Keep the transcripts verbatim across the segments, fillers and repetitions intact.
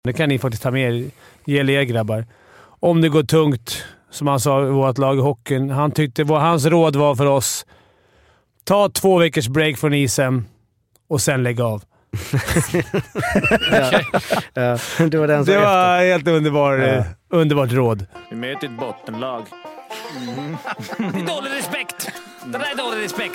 Det kan ni faktiskt ta med er, er grabbar. Om det går tungt, som han sa i vårt lag i hockeyn. Han tyckte vad hans råd var för oss. Ta två veckors break från isen och sen lägg av. ja. Ja, det var, den det var helt underbar, ja. underbart råd. Vi möter ett bottenlag. Mm. Det är dålig respekt. Det där är dålig respekt.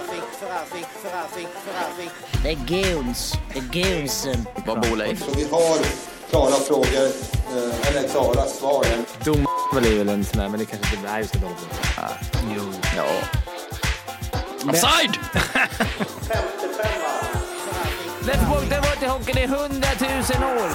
Det är guns. Det är gunsen. Vad bor Leif? Så vi har klara frågor, eller klara svar. Dom väl är väl en sån här, men det kanske inte är just det. Ah, jo. Ja. Offside! Let's walk the water hockey i hundratusen år.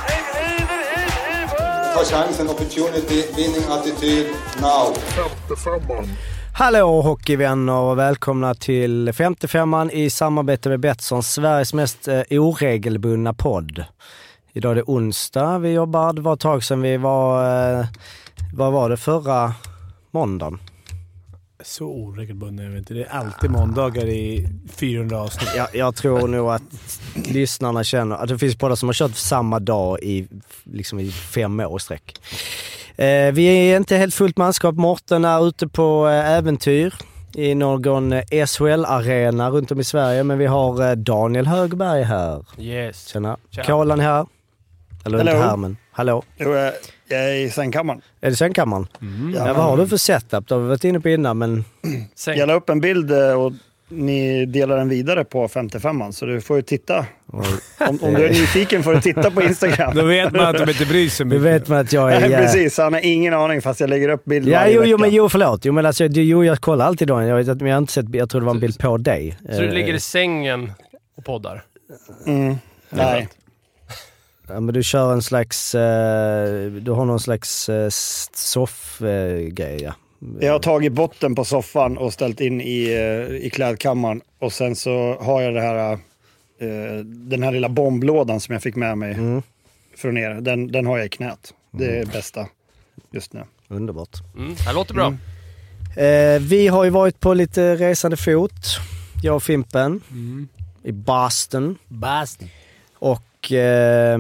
Ta chansen, opportunity, winning attityd, now. femtiofemman. Hallå hockeyvänner och välkomna till femtiofemman i samarbete med Betsson, Sveriges mest eh, oregelbundna podd. Idag är det onsdag, vi jobbar, det var ett tag sedan vi var, eh, vad var det, förra måndagen? Så oregelbunden, jag vet inte. Det är alltid måndagar i fyrahundra avsnitt. Jag, jag tror nog att lyssnarna känner att det finns poddar som har kört samma dag i, liksom i fem år sträck. Eh, vi är inte helt fullt manskap. Morten är ute på eh, äventyr i någon eh, S H L-arena runt om i Sverige. Men vi har eh, Daniel Högberg här. Yes. Tjena. Kolan här. Eller inte här, men hallå. Jo, jag är i sängkammaren. Är det sängkammaren? Mm. Ja, vad har du för setup? Det har vi varit inne på innan, men... Säng. Jag la upp en bild och ni delar den vidare på femtiofemman, så du får ju titta. Om, om du är nyfiken får du titta på Instagram. Då vet man att de inte bryr sig mycket. Då vet man att jag är... Nej, precis, han har ingen aning fast jag lägger upp bilder. Ja, jo, jo, men jo, förlåt. Jo, men alltså, jo, jag kollar alltid då. Jag, vet att, men jag har inte sett, jag tror det var en bild på dig. Så du ligger i sängen och poddar? Mm. Nej. Ja, men du kör en slags... Eh, du har någon slags eh, soff-grej, eh, ja. Jag har tagit botten på soffan och ställt in i, i klädkammaren. Och sen så har jag det här, eh, den här lilla bomblådan som jag fick med mig mm. från er. Den, den har jag i knät. Det är det bästa just nu. Underbart. Mm, det låter bra. Mm. Eh, vi har ju varit på lite resande fot. Jag och Fimpen. Mm. I Boston. Boston. Och... Eh,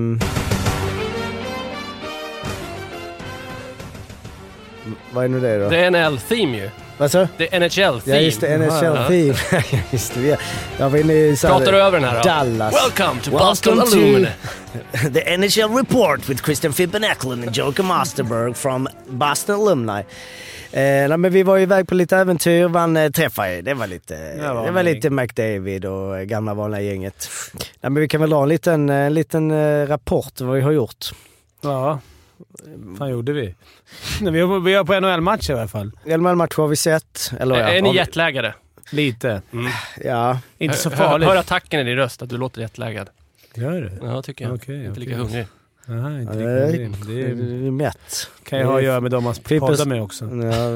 vad är nu det då? Det är N L-theme ju. Vad så? Det är N H L-theme. Ja, just det. N H L-theme. Just det. Jag var inne i... Pratar du över den här då? Dallas. Welcome to Boston Alumni. The N H L Report with Christian Fimpen Eklund and Joker Masterberg from Boston Alumni. Eh, men vi var iväg på lite äventyr, man eh, träffade, det var lite, det var, det var lite McDavid och gamla vanliga gänget. Nej, men vi kan väl dra en liten, en liten eh, rapport vad vi har gjort. Ja, vad gjorde vi? vi var på N H L-matcher i alla fall. N H L-matcher har vi sett. Eller, är ja, ni jetlaggade? Lite. Mm. Ja. Inte så farligt. Hör, hör attacken i din röst att du låter jetlaggad. Gör det? Ja, tycker jag. Okay, inte okay. lika hungrig. Nej, inte ja, lika hungrig. Det är, det är mätt. Kan jag ha att göra med dem man poddar med också. Ja.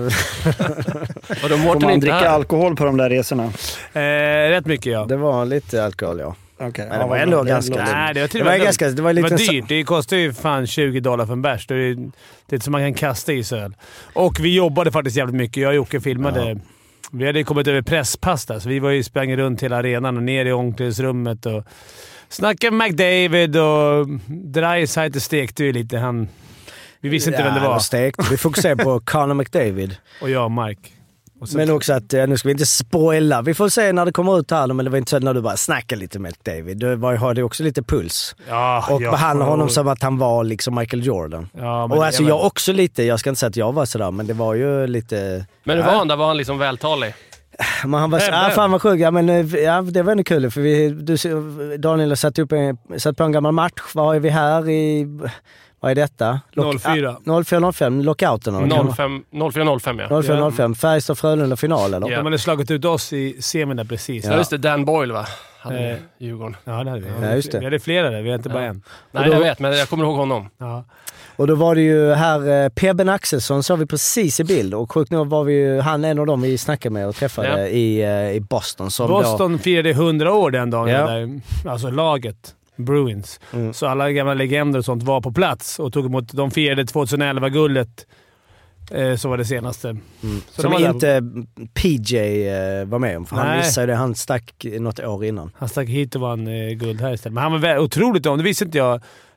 Och de Får man dricka här. alkohol på de där resorna? Eh, rätt mycket, ja. Det var lite alkohol, ja. Okay. Men det var ändå ganska... Nej, det var, det var, det var ganska... Det var, lite det var dyrt. Det kostar ju fan tjugo dollar för en bärs. Det är det är som man kan kasta i sig. Och vi jobbade faktiskt jävligt mycket. Jag och Jocke filmade. Ja. Vi hade kommit över presspass där, så vi var ju sprang runt hela arenan och ner i omklädningsrummet och snackade med McDavid och Dreisaitl stekte ju lite. Han... Vi visste inte ja, vem det var. Stekt. Vi fokuserade på Connor McDavid. Och jag och Mike. Och men också att, nu ska vi inte spoila. Vi får se när det kommer ut här, men det var inte så när du bara snackade lite med David. Du var, hade också lite puls. Ja, och ja, behandlade och... honom som att han var liksom Michael Jordan. Ja, men och alltså jag, jag också lite, jag ska inte säga att jag var sådär, men det var ju lite... Men det var han, där var han liksom vältalig. Men han var så, ah, fan vad sjuk. Ja, men ja, det var ändå kul för vi, du, Daniel har satt, upp en, satt på en gammal match. Vad är vi här i... Vad är detta? Lock, noll fyra. Ah, noll fyra noll fem, lockouten. noll fyra noll fem, ja. noll fyra noll fem, Färjestad Frölunda final, eller? Ja, de hade slagit ut oss i semin där precis. Ja, just det. Dan Boyle, va? Hade eh, Djurgården. Ja, det hade vi. Ja, just det. Vi hade flera där, vi hade inte ja. bara en. Nej, då, jag vet, men jag kommer ihåg honom. Ja. Och då var det ju här, eh, Pebben Axelsson såg vi precis i bild. Och sjukt nog var vi ju, han en av dem vi snackade med och träffade ja. i, eh, i Boston. Som Boston då, firade hundra år den dagen, ja. där, alltså laget. Bruins. Mm. Så alla gamla legender och sånt var på plats och tog emot. De firade tjugoelva-guldet. Eh, så var det senaste. Mm. Så som var inte där. P J eh, var med om. För han missade det. Han stack något år innan. Han stack hit och vann eh, guld här istället. Men han var väl, otroligt om. Det visste inte jag.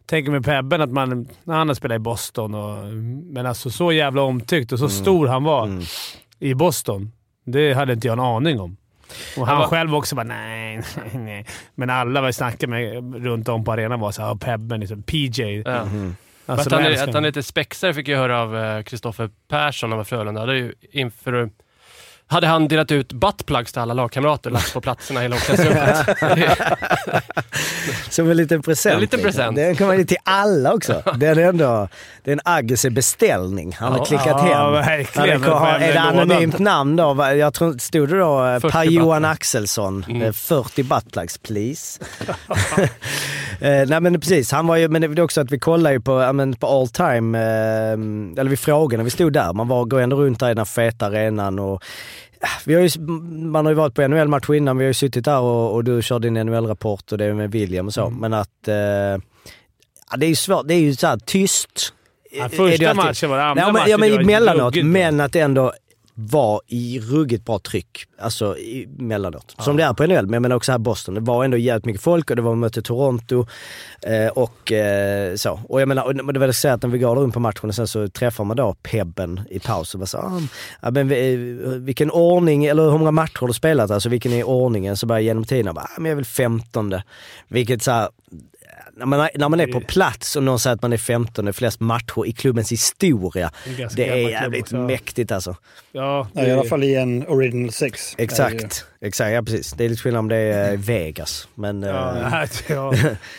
tänker med Pebben att man, när han har spelat i Boston, och, men alltså så jävla omtyckt och så mm. stor han var mm. i Boston. Det hade inte jag en aning om. Och han, han var, själv också bara nej, nej, nej. Men alla var snackade med runt om på arenan var så här, Pebben, liksom, P J. Ja. Mm. Alltså, att, han är, att han är lite spexare fick jag höra av Kristoffer Persson av Frölunda. Det är ju inför... Hade han delat ut buttplugs till alla lagkamrater och lagt på platserna hela omklädningsrummet. Som en liten present. En liten present. Det kan man ju till alla också. Det är ändå det är en aggressiv beställning. Han har ja. klickat hem. Ja, verkligen. Har, är det anonymt namn då? Jag tror stod det då Per-Johan Axelsson. Mm. fyrtio buttplugs, please. eh, nej men precis. Han var ju, men det är också att vi kollar ju på, men, på all time. Eh, eller vi frågade när vi stod där. Man var, går ändå runt där i den här feta arenan och vi har ju, man har ju varit på N H L-match innan, vi har ju suttit där och, och du kör din N H L-rapport och det är med William och så, mm. men att eh, ja, det är ju svårt, det är ju så här tyst. Ja, första matchen var det, andra ja, men, matchen ja, men emellanåt, men att det ändå var i ruggigt bra tryck, alltså i mellanåt. Ja. Som det är på N H L, men jag menar också här i Boston. Det var ändå jävligt mycket folk och det var möte Toronto eh, och eh, så. Och jag menar, och det var det så att när vi går runt på matchen och sen så träffar man då Pebben i paus och bara så, ah, ja, men vilken ordning, eller hur många matcher har du spelat, alltså vilken är ordningen, så bara genom tiden, bara, ah, men jag är väl femtonde. Vilket så här, När man, när man är på plats och någon säger att man är femtonde flest matcher i klubbens historia, det, det är jävligt också mäktigt alltså. Ja, det är... I alla fall i en Original Six. Exakt, exakt, ja precis. Det är lite skillnad om det är Vegas. Men, ja, äh, ja.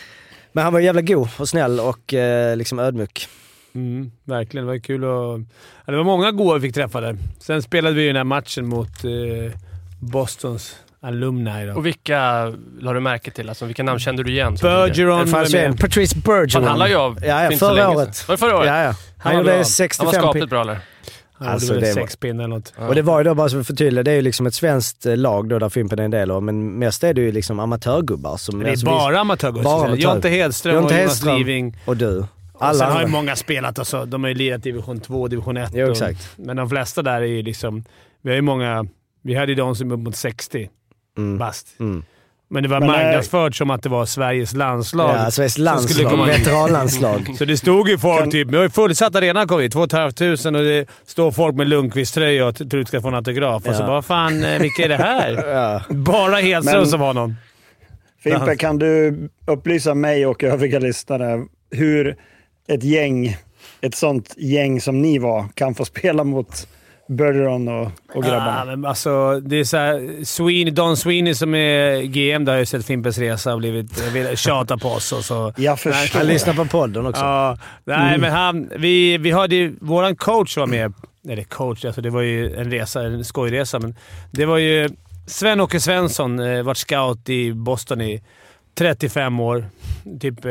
men han var jävla god och snäll och äh, liksom ödmjuk. Mm, verkligen, det var kul och... Ja, det var många goda vi fick träffa där. Sen spelade vi ju den här matchen mot äh, Bostons alumni då. Och vilka la du märke till? Alltså, vilka namn kände du igen? Bergeron. Patrice Bergeron. Han handlar ju av. Ja, ja, förra året. Var det förra året? Ja, ja. Han, han gjorde sextiofem. Han var skapligt bra, eller? Han alltså, gjorde sex pinnar eller något. Ja. Och det var ju då, bara så för tydligt, det är ju liksom ett svenskt lag då, där Fimpen är en del av, men mest är det ju liksom amatörgubbar. Som, det är alltså, bara amatörgubbar. Bara amatör. Jonte Hedström Jonte och Hedström Jonas Living. Och du. Alla och sen har ju många spelat, alltså, de har ju lirat division två, division ett. Jo, exakt. Och, men de flesta där är ju liksom, vi har ju många, vi hade ju de som är upp mot sextio. Mm. Bast. Mm. Men det var marknadsfört som att det var Sveriges landslag. Ja, Sveriges landslag. Veteranlandslag. Så det stod ju folk typ... Vi har ju fullsatt arena kom vi. två tusen femhundra och det står folk med Lundqvist-tröja och tror du ska få en autograf. Ja. Och så bara, vad fan, vilka är det här? Ja. Bara Hedström som var någon. Fimpe, kan du upplysa mig och övriga lyssnare hur ett gäng, ett sånt gäng som ni var, kan få spela mot Bergeron och, och grabbarna? Ah, men alltså, det är så här, Sweeney, Don Sweeney som är G M, där har ju sett Fimpens resa och blivit tjata på oss. Och så. Jag förstår. Han lyssnar på podden också. Ja, nej, mm. men han, vi, vi hade ju, våran coach var med. Eller coach, alltså det var ju en resa, en skojresa, men det var ju Sven-Åke Svensson, eh, varit scout i Boston i trettiofem år. Typ... Eh,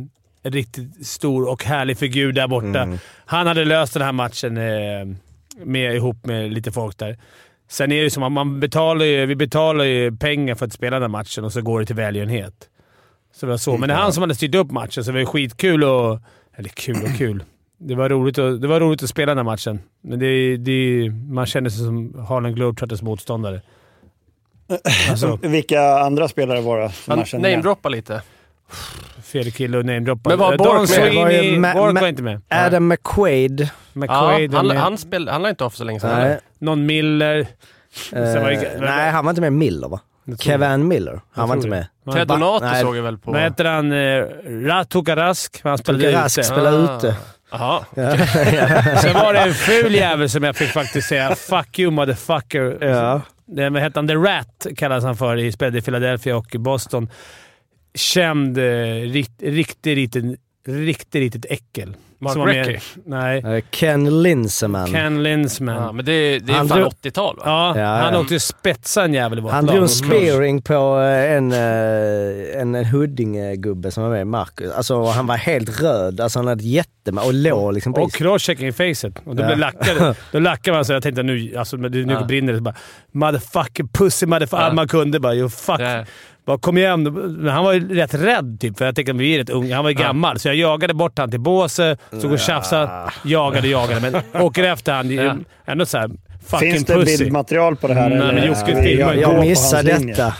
en riktigt stor och härlig figur där borta. Mm. Han hade löst den här matchen eh, med, ihop med lite folk där. Sen är det som att man betalar ju, vi betalar ju pengar för att spela den här matchen och så går det till välgörenhet. Så det var så. Men det är han som hade styrt upp matchen, så det var skitkul och... Eller kul och kul. Det var roligt att, det var roligt att spela den här matchen. Men det, det, man känner sig som Harlem Globetrotters motståndare. Alltså. Vilka andra spelare var det? Han namedroppa lite. Fel kille och namedroppa. Men var Bork med? Var ju, Ma- Bork Ma- var inte med. Adam McQuaid. McQuaid ja, han, han, spel, han var inte off så länge sedan. Nej. Någon Miller. Uh, det, nej, han var inte med. Miller, va? Kevin Miller. Han var inte med. Ted Donato såg jag väl på... Vad heter han? Uh, Ratuka Rask. Han spelade Rask ute. spelade ah. ute. Jaha. Ja. Sen var det en ful jävel som jag fick faktiskt säga. Fuck you, motherfucker. Ja. Det, vad heter han? The Rat kallas han för. I spelade i Philadelphia och Boston. Känd, riktigt, riktigt, riktigt, riktigt, riktigt äckel. Mark Recchi? Nej. Ken Linseman. Ken Linseman. Ja, men det, det är han fan drog, åttiotal, va? Ja, ja han ja. åkte spetsa en jävel i vårt Han lag. drog en spearing på en, en, en Huddinge-gubbe som var med, Marcus. Alltså, han var helt röd. Alltså, han hade jättemä och låg liksom på och crosschecking i facet. Och då, ja. blev lackade, då lackade man så jag tänkte nu, alltså, nu ja. brinner det. Så bara, motherfucker, pussy, motherfucker. Ja. Man kunde bara, you fuck. Ja. Bara, kom igen. Men han var ju rätt rädd typ, för jag tänkte att vi är rätt unga. Han var ju ja. gammal, så jag jagade bort han till båset, så och tjafsade, jagade, jagade. Men åker efter han, ja. ändå så här fucking finns det pussy. bildmaterial på det här? Nej, eller? Men Jocke filmar. Jag, jag missade detta.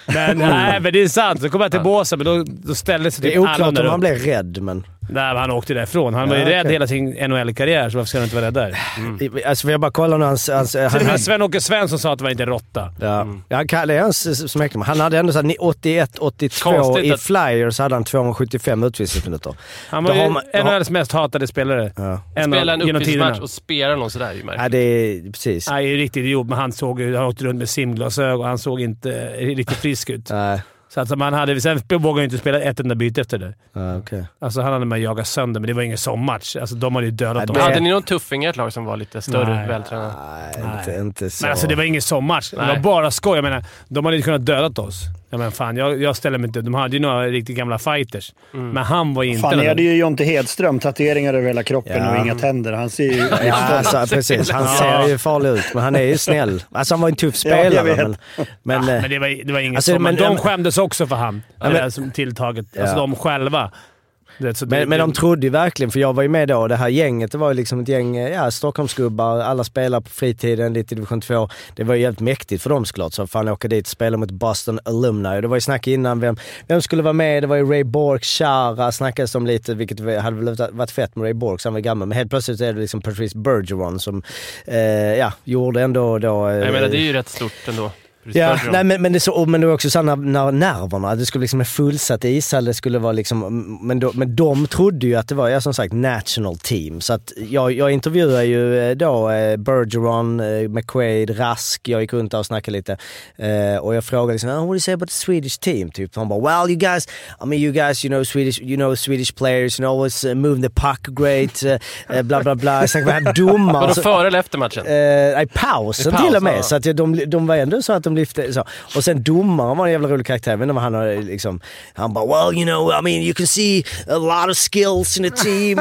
Men, nej, men det är sant. Så kom jag till båsen, men då, då ställde sig typ typ alla. Det är oklart om han blev rädd, men... Nej, men han åkte därifrån. Han var ju ja, rädd okay. hela sin N H L-karriär, så varför ska han inte vara rädd där? Mm. Alltså, jag bara kollar nu hans... hans han, han, Sven-Åke Svensson sa att det var inte råtta. Ja. Mm. Ja, det är hans smeknamn. Han hade ändå så här, åttioett åttiotvå i Flyers hade han tvåhundrasjuttiofem utvisningsminuter. Han var ju har, N H Ls mest hatade spelare. Ja. Spela en uppvisningsmatch och spela någon sådär. Ja, det är precis. Han är ju riktigt idiot, men han såg ju... Han åkte runt med simglasögon och han såg inte riktigt frisk ut. Nej. Så alltså man hade, sen vågade inte spela ett enda byte efter det. Ah, okay. Alltså han hade med att jaga sönder, men det var ingen sommarmatch. Alltså de hade ju dödat Nej, dem. det... Hade ni någon tuffing i ett lag som var lite större, Nej. vältränad? Nej, Nej. Inte, inte så. Men alltså det var ingen sommarmatch. Det var bara skoj. Jag menar, de hade inte kunnat dödat oss. Ja, men fan, jag, jag ställer mig inte... De hade ju några riktigt gamla fighters. Mm. Men han var ju inte... Fan, är det ju Jonte Hedström. Tatueringar över hela kroppen ja. och inga tänder. Han ser ju... Ja, alltså, precis. Han ser ju farlig ut, men han är ju snäll. Alltså han var en tuff spelare. Ja, men, men, ja, men det var, det var inget alltså, så. Men, men de skämdes också för han. Ja, men, som tilltaget. Ja. Alltså de själva. Det, så men, det, men de trodde ju verkligen, för jag var ju med då, det här gänget, det var ju liksom ett gäng ja, Stockholmsgubbar, alla spelar på fritiden, lite i division två. Det var ju helt mäktigt för dem såklart, så fan åka dit och spela mot Boston Alumni. Det var ju snack innan vem, vem skulle vara med, det var ju Ray Bork, Chara snackades om lite, vilket hade väl varit fett med Ray Bork, så han var gammal, men helt plötsligt är det liksom Patrice Bergeron som eh, ja, gjorde ändå då... Eh, jag menar, det är ju rätt stort ändå. Ja, nej, men, men, det så, men det var också så när, när nerverna, det skulle liksom en fullsatt ishall, det skulle vara liksom, men, då, men de trodde ju att det var, ja, som sagt, national team. Så att jag, jag intervjuade ju då eh, Bergeron, eh, McQuaid, Rask, jag gick runt och snackade lite eh, och jag frågade liksom, oh, what do you say about the Swedish team? Typ, han bara, well you guys, I mean you guys, you know Swedish, you know Swedish players, you know, always uh, move the puck great, uh, bla bla bla. Jag snackade med domar. Var det före eller efter matchen? Eh, I pausen paus, till och med, ja. Så att de, de var ändå så att de lyfte så. Och sen domaren var en jävla rolig karaktär, men han har liksom, han bara, well you know, I mean you can see a lot of skills in a team.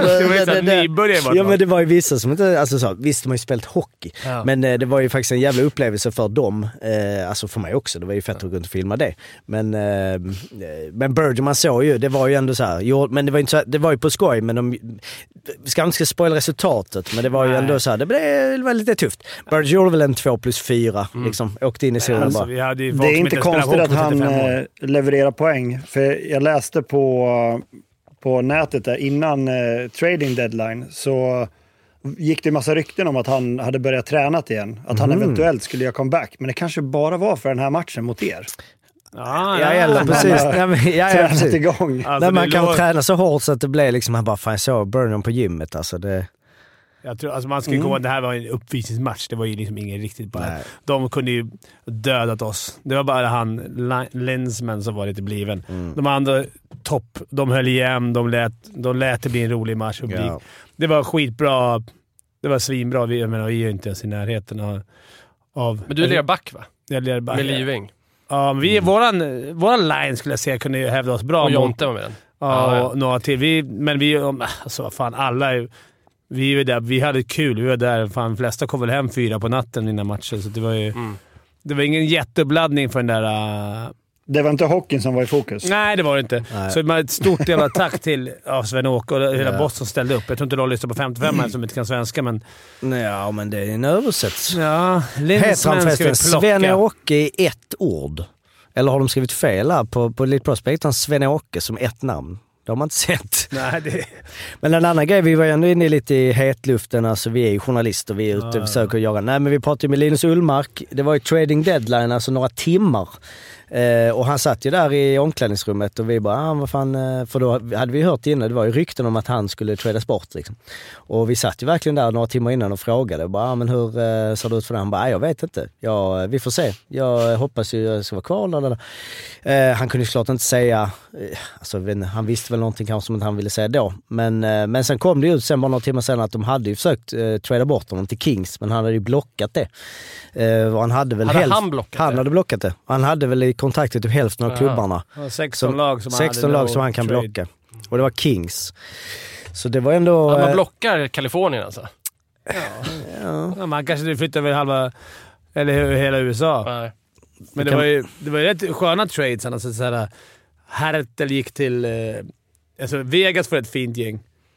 Ja, men det var ju vissa som inte, alltså så, visst de har ju spelat hockey, ja. Men eh, det var ju faktiskt en jävla upplevelse för dem, eh, alltså för mig också, det var ju fett att gå runt och filma det. Men eh, men Berger, man såg ju, det var ju ändå så här, jo, men det var inte så, det var ju på skoj, men de ska inte spoila resultatet, men det var ju Nej. ändå så här, det blev väldigt lite tufft. Berger gjorde väl en två plus fyra, mm. liksom, åkte in i zonen alltså, bara. Det är inte konstigt att han eh, levererar poäng. För jag läste på, på nätet där innan eh, trading deadline så gick det en massa rykten om att han hade börjat träna igen. Att han mm. eventuellt skulle göra comeback. Men det kanske bara var för den här matchen mot er. Ah, ja, eller precis. Ja, men, ja, ja, precis. Igång. Alltså, man kan låg... träna så hårt så att det blev liksom, han bara, fan jag såg Burnham på gymmet. Alltså det... Jag tror, alltså man ska mm. komma, det här var en uppvisningsmatch. Det var ju liksom ingen riktigt bara... Nej. De kunde ju dödat oss. Det var bara han, Lensman, som var lite bliven. Mm. De andra topp, de höll igen, de lät, de lät det bli en rolig match. Och ja. Det var skitbra. Det var svinbra. Vi, jag menar, vi är ju inte ens i närheten av... av men du är back, va? Jag är back. Med Living. Ja, vi, mm. våran, våran line skulle jag säga kunde ju hävda oss bra. Och Jonte var med den. Ja, och några till. Vi, men vi... Alltså, fan, alla är... Vi var där, vi hade kul, vi var där, fan, de flesta kom väl hem fyra på natten innan matchen, så det var ju, mm. det var ingen jätteuppladdning för den där... Uh... Det var inte hockeyn som var i fokus? Nej, det var det inte. Nej. Så ett stort jävla tack till ja, Sven-Åke och hela ja. Boston ställde upp. Jag tror inte de lyssnar på femtiofem mm. som inte kan svenska, men... Ja, men det är en översättning. Ja, heter han förresten Sven-Åke i ett ord? Eller har de skrivit fel här på, på Elite Prospect? Han Sven-Åke som ett namn. Det har man inte sett. Nej, det... Men en annan grej, vi var ju ändå inne lite i hetluften. Alltså vi är ju journalister, vi är ute och ja. försöker jaga. Nej, men vi pratade med Linus Ullmark. Det var ju trading deadline, alltså några timmar. Eh, och han satt ju där i omklädningsrummet och vi bara, ah, vad fan, för då hade vi hört innan, det var ju rykten om att han skulle tradas bort liksom. Och vi satt ju verkligen där några timmar innan och frågade, bara, ah, men hur eh, ser det ut för det? Han bara, ah, jag vet inte, ja, vi får se, jag hoppas ju jag ska vara kvar eller, eh, han kunde ju såklart inte säga, eh, alltså, han visste väl någonting kanske som inte han ville säga då, men, eh, men sen kom det ut sen bara några timmar sen att de hade ju försökt eh, trada bort honom till Kings, men han hade ju blockat det. Eh, och han hade väl hade helst, han blockat han det? hade blockat det. Han hade väl i kontaktet typ hälften av Aha. klubbarna. sexton som, lag som han, sexton lag som han kan trade. blocka. Och det var Kings. Så det var ändå... Ja, man blockar Kalifornien alltså? Ja. ja. ja man kanske flyttar väl halva... Eller hela U S A. Nej. Men det, det var ju det var ju rätt sköna trades. Alltså, så här, Hertel gick till... Eh, alltså Vegas för ett fint gäng.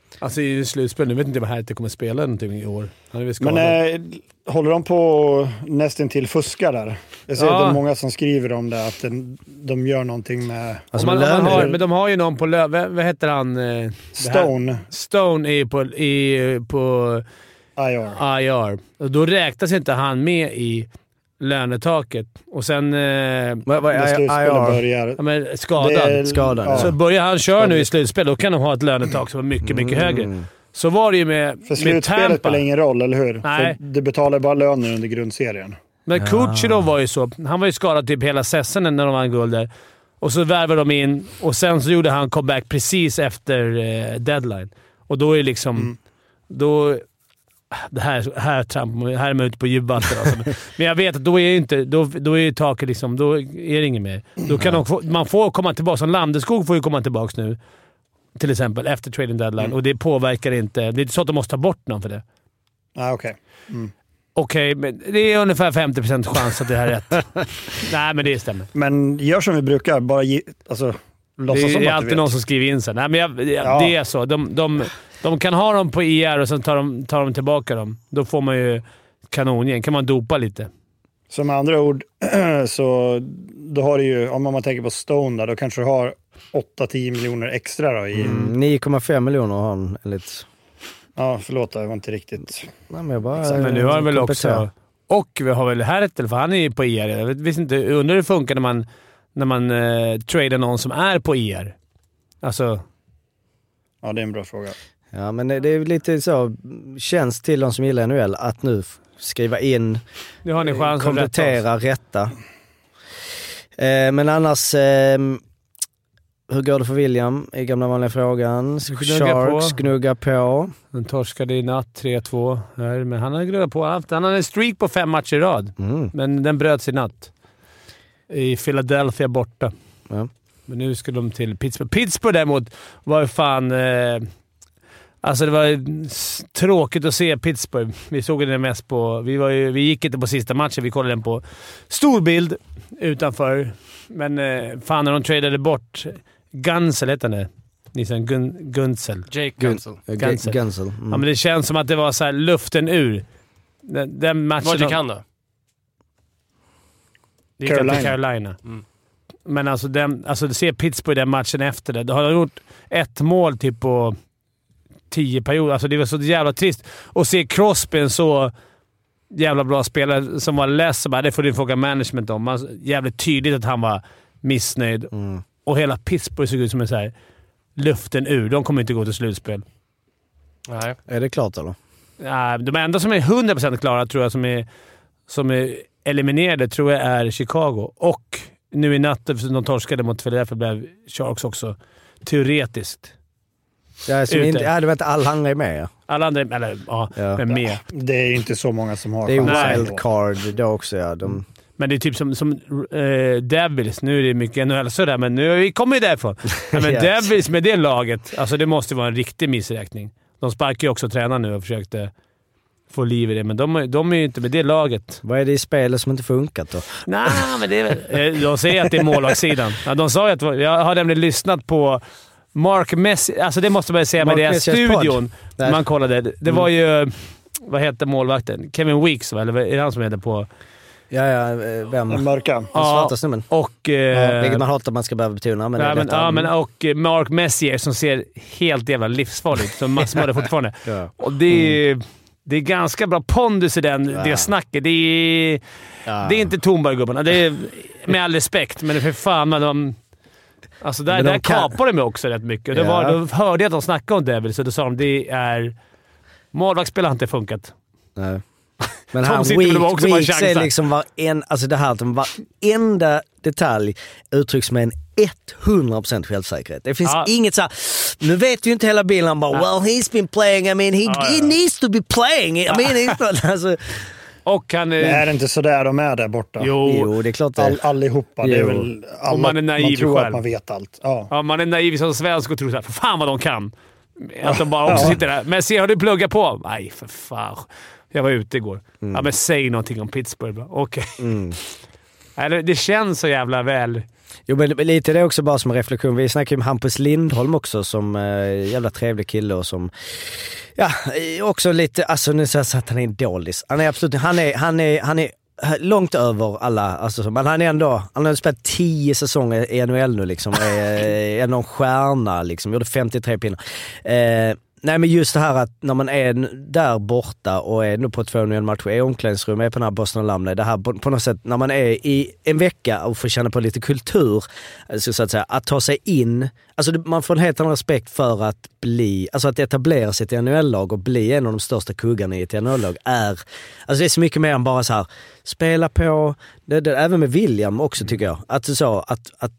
Alltså i slutspel, nu vet inte vad här att det kommer spela någonting i år. Men äh, håller de på nästan till fuska där? Jag ser ja. att det är många som skriver om det, att den, de gör någonting med... Alltså man, man har, men de har ju någon på lö... Vad, vad heter han? Eh, Stone. Stone är på, i, på I R. I R. Och då räknas inte han med i lönetaket. Och sen... Eh, vad, vad är I R? Ja, men skadad. Är, skadad. Ja. Så börjar han köra nu i slutspel, då kan de ha ett lönetak som är mycket, mycket mm. högre. Så var det ju med För slutspelet spelar ingen roll, eller hur? Nej. För du betalar bara lönen under grundserien. Men Kucherov var ju så. Han var ju skadad typ hela säsongen när de vann guld där. Och så värvade de in och sen så gjorde han comeback precis efter eh, deadline. Och då är liksom... Mm. Då... Det här, här, tramp, här är man ute på djupvatten. Alltså. Men jag vet att då är inte, då, då är taket liksom, då är det inget mer. Då kan mm. få, man får komma tillbaka. Som Landeskog får ju komma tillbaka nu. Till exempel efter trading deadline. Mm. Och det påverkar inte. Det är inte så att de måste ta bort någon för det. Ah, okej. Okay. Mm. Okej, okay, men det är ungefär femtio procent chans att det här är rätt. Nej, men det stämmer. Men gör som vi brukar. Bara ge, alltså, låtsas som att du vet. Det är alltid någon som skriver in sig. Nej, men jag, ja. Det är så. De... de De kan ha dem på I R och sen tar de, tar de tillbaka dem. Då får man ju kanongäng. Kan man dopa lite. Så med andra ord, så då har du ju, om man tänker på Stone där, då kanske du har åtta till tio miljoner extra då i... Mm, nio komma fem miljoner har han enligt... Ja, förlåt, det var inte riktigt... Nej, men jag bara... Men nu har han väl också... Och vi har väl Hertel, för han är ju på I R. Jag vet inte, undrar hur det funkar när man, när man eh, tradar någon som är på I R. Alltså... Ja, det är en bra fråga. Ja, men det är lite så, känns till de som gillar N H L att nu skriva in, nu har ni chans komplettera, att rätta. Eh, men annars, eh, hur går det för William i gamla vanliga frågan? Sharks gnuggar på. Den torskade i natt tre två. Men han har gnuggat på. Han har en streak på fem matcher i rad. Mm. Men den bröts i natt. I Philadelphia borta. Ja. Men nu ska de till Pittsburgh. Pittsburgh däremot var fan... Eh, alltså det var tråkigt att se Pittsburgh. Vi såg den mest på... Vi, var ju, vi gick inte på sista matchen. Vi kollade den på storbild utanför. Men eh, fan när de tradade bort Gunsel, heter det. Nissen Gun, Gunsel. Jake Gunsel. Gunsel. Gunsel. Mm. Ja, men det känns som att det var så här luften ur. Den, den matchen... Vad gick han då? Det gick Carolina. Till Carolina. Mm. Men alltså, den, alltså se Pittsburgh den matchen efter det. Då har de gjort ett mål typ på tio perioder. Alltså det var så jävla trist. Och se Crosby, en så jävla bra spelare som var less. Bara, det får du fråga management om. Man, jävligt tydligt att han var missnöjd. Mm. Och hela Pittsburgh såg ut som en så här luften ur. De kommer inte gå till slutspel. Nej. Är det klart eller? Ja, de enda som är hundra procent klara tror jag som är, som är eliminerade tror jag är Chicago. Och nu i natt, eftersom de torskade mot Philadelphia, blev Sharks också teoretiskt. Ja, som inte, ja, det var inte alla andra är med. Ja. Alla andra eller, ja, ja. Men med. Det är inte så många som har. Det är wildcard då också. Ja. De... Men det är typ som, som äh, Devils. Nu är det mycket N H L sådär, men nu vi kommer ju därifrån. Men yes. Devils med det laget, alltså det måste vara en riktig missräkning. De sparkar ju också tränaren nu och försökte få liv i det, men de, de är ju inte med det laget. Vad är det i spelet som inte funkat då? Nej, men det är väl... De säger att det är målvaktssidan. Ja, de sa ju att... Jag har nämligen lyssnat på Mark Messier. Alltså det måste man ju säga med deras studion. Man kollade. Det var ju... Vad heter målvakten? Kevin Weeks, va? Eller är det han som heter på... Ja, ja. Vem? Mörka. Den svarta snubben. Och... Ja, vilket man hatar att man ska behöva betona. Men ja, men, ja, men och Mark Messier som ser helt jävla livsfarligt. Som massmördar fortfarande. Ja. Och det är... Mm. Det är ganska bra pondus i den, ja. Det snacket. Det är, ja. Det är inte Thornberg-gubbarna. Det är med all respekt, men det är för fan... Men de, alltså där, de där kan... kapar de också rätt mycket. Ja. Det var, då hörde jag att de snackade om Devils, så då sa de det är... Målvaktsspel har inte funkat. Nej. Men han Weeks är liksom var en, alltså det här att varenda detalj uttrycks med en hundra procent självsäkerhet. Det finns ja. Inget så här, nu vet ju inte hela bilden, han bara, ja. Well, he's been playing, I mean, he, ja, ja. he needs to be playing. I mean, he's alltså. Och han är... Det är inte så där de är där borta. Jo, jo det är klart det. All, allihopa, jo. Det är väl alla, och man är naiv man tror själv. Att man vet allt. Ja. Ja, man är naiv som svensk och tror så här, för fan vad de kan. Att de bara också ja. Sitter där. Men se, har du pluggat på? Nej, för fan. Jag var ute igår. Mm. Ja, men säg någonting om Pittsburgh. Okej. Okay. Mm. Det känns så jävla väl Jo, men lite det är också bara som en reflektion. Vi snackar ju om Hampus Lindholm också som äh, jävla trevlig kille och som ja, också lite, alltså nu säger jag att han är en dålis. Han är absolut, han är, han är, han är långt över alla, alltså, men han är ändå, han har spelat tio säsonger i N H L nu liksom, är en stjärna liksom, gjorde femtiotre pinnar. Eh, nej men just det här att när man är där borta och är nu på två noll matcher i omklädningsrum, är på den här Boston Alumni, det här på, på något sätt, när man är i en vecka och får känna på lite kultur, alltså, så att säga, att ta sig in, alltså man får en helt annan respekt för att bli, alltså att etablera sig i ett N H L-lag och bli en av de största kuggarna i ett N H L-lag är, alltså det är så mycket mer än bara så här, spela på, det, det, även med William också tycker jag, att så, att, att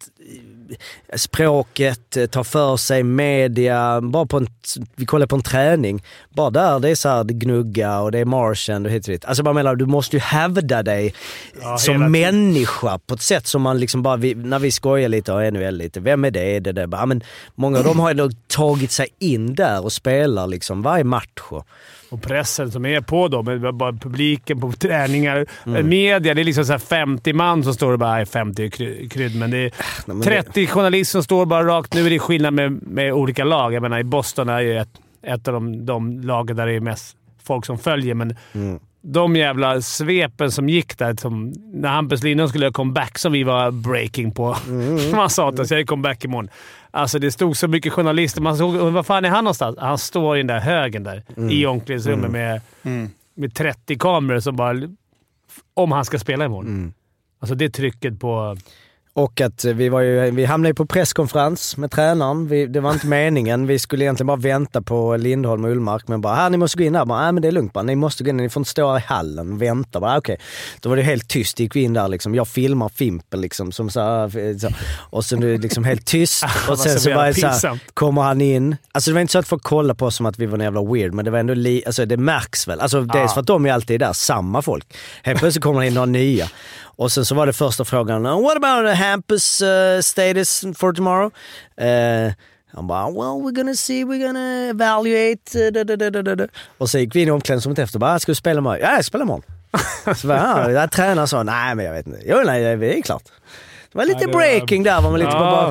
språket, ta för sig, media, bara på en, vi kollar på en träning, bara där det är så här, det gnugga och det är marschen och hit och dit. Alltså bara menar, du måste ju hävda dig ja, som människa på ett sätt som man liksom bara, vi, när vi skojar lite och N H L lite, vem är det? det, det bara, men många av dem har ändå tagit sig in där och spelar liksom varje match. Och pressen som är på dem, bara publiken på träningar, mm. media, det är liksom så här femtio man som står och bara är femtio krydd, men det är trettio journalister som står bara rakt. Nu är det skillnad med, med olika lag. Jag menar, i Boston är ju ett, ett av de, de lagen där det är mest folk som följer, men mm. de jävla svepen som gick där, som när Hampus Lindholm skulle ha comeback som vi var breaking på. Mm. Man sa att jag är comeback imorgon. Alltså det stod så mycket journalister. Man såg, vad fan är han någonstans? Han står i den där högen där mm. i omklädningsrummet mm. med, mm. med trettio kameror som bara, om han ska spela imorgon. Mm. Alltså det trycket på... Och att vi var ju, vi hamnade på presskonferens med tränaren. Vi, det var inte meningen. Vi skulle egentligen bara vänta på Lindholm och Ullmark. Men bara, här, ni måste gå in där. Bara, nej men det är lugnt bara. Ni måste gå in. Ni får inte stå här i hallen och vänta. Bara, okej. Okay. Då var det helt tyst. Gick vi in där liksom. Jag filmar Fimpen liksom. Som så, så. Och sen är det liksom helt tyst. Och sen så, bara, så här, kommer han in. Alltså det var inte så att folk kolla på oss som att vi var en jävla weird. Men det var ändå, li, alltså det märks väl. Alltså dels för att de är alltid där. Samma folk. Helt plötsligt kommer in några nya. Och sen så var det första frågan, what about Hampus uh, status for tomorrow? Uh, han bara, well, we're gonna see, we're gonna evaluate. Uh, da, da, da, da, da. Och så gick vi in i omklädningsrummet efter, bara, ska du spela imorgon? Ja, jag spelar imorgon. Så bara, ja, tränaren sa, nej men jag vet inte. Jo, nej, det är klart. Det var lite ja, det breaking var... där, var man lite ja. bara...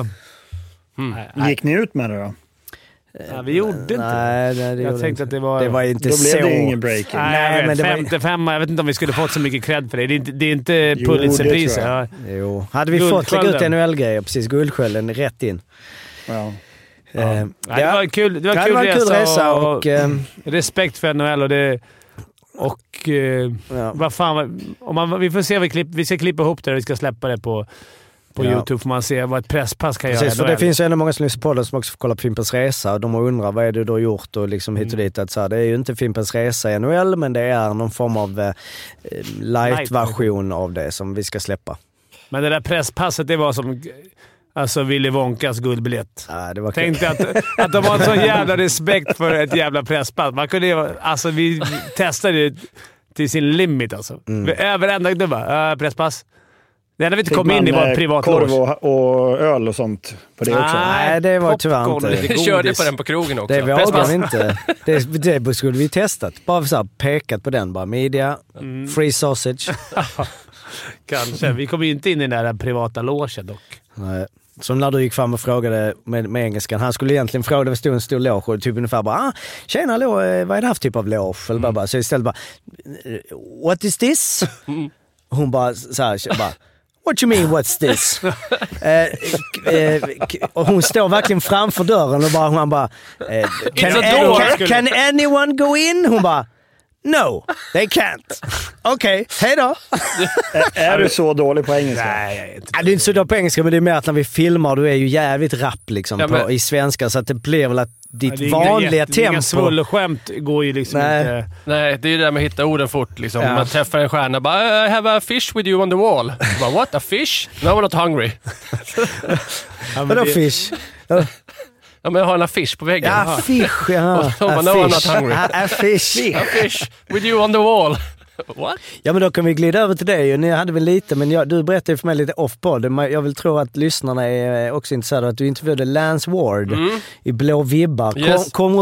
Mm. Gick ni ut med det då? Ja, vi gjorde inte nej, nej, det. Jag tänkte att det var... Det var inte då så... blev det ingen breaking. Nej, nej men det femtiofem, var... jag vet inte om vi skulle fått så mycket cred för det. Det är inte, det är inte Pulitzerpriser. Ja. Jo, hade vi fått lägga ut N H L-grejer, precis, guldskölden rätt in. Ja. Ja. Eh, ja, det var kul, det var kul, det var resa, kul resa och, och eh, respekt för N H L och det... Och eh, ja. vad fan... Om man, vi får se, vi, klipp, vi ska klippa ihop det och vi ska släppa det på... På ja. YouTube får man se vad ett presspass kan Precis, göra. För det finns ju ändå många som lyssnar på det som också får kolla på Fimpens Resa och de undrar vad är det du har gjort och liksom hit och dit. Att så här, det är ju inte Fimpens Resa i N H L men det är någon form av eh, light-version av det som vi ska släppa. Men det där presspasset, det var som alltså Willy Wonkas guldbiljett. Ja, det var tänkte att, att de har en sån jävla respekt för ett jävla presspass. Man kunde, alltså vi testade det till sin limit alltså. Mm. Över ända gubbar, uh, presspass. Det enda vi inte kom in i var privat korv och, och öl och sånt på det också. Nej, det var tyvärr inte. Vi körde på den på krogen också. Det vågade vi inte. Det, det skulle vi testat. Bara så här, pekat på den. Bara media, mm. free sausage. Kanske. Vi kom ju inte in i den där privata logen dock. Nej. Så när du gick fram och frågade med, med engelskan, han skulle egentligen fråga, det stod en stor loge och typ ungefär bara, ah, tjena, lo, vad är det här för typ av loge? Eller bara, bara, så istället bara, what is this? Hon bara så här, bara, what you mean, what's this? eh, eh, och hon står verkligen framför dörren och bara, hon bara, eh, can, can, can anyone go in? Hon bara, no, they can't. Okej, okay, hej då. Är du så dålig på engelska? Nej, jag är inte. Ja, du är inte så dålig på engelska, men det är mer att när vi filmar, du är ju jävligt rapp liksom, ja, men... på, i svenska, så att det blir väl att ditt ja, vanliga inga, tempo... Inga svulleskämt går ju liksom Nej. inte... Nej, det är ju det där med att hitta orden fort liksom. Ja. Man träffar en stjärna bara, I have a fish with you on the wall. Bara, what? A fish? No, I'm not hungry. ja, Vadå det... fish? Ja, men jag har en affisch på väggen. Ja, fish, ja. Och så bara, no, I'm not hungry. A fish. A fish with you on the wall. What? Ja, men då kan vi glida över till dig. Ni hade väl lite, men jag, du berättade för mig lite off-pod. Jag vill tro att lyssnarna är också intresserade av att du intervjuade Lance Ward mm. i Blå Vibbar. Yes. Kom, kom ut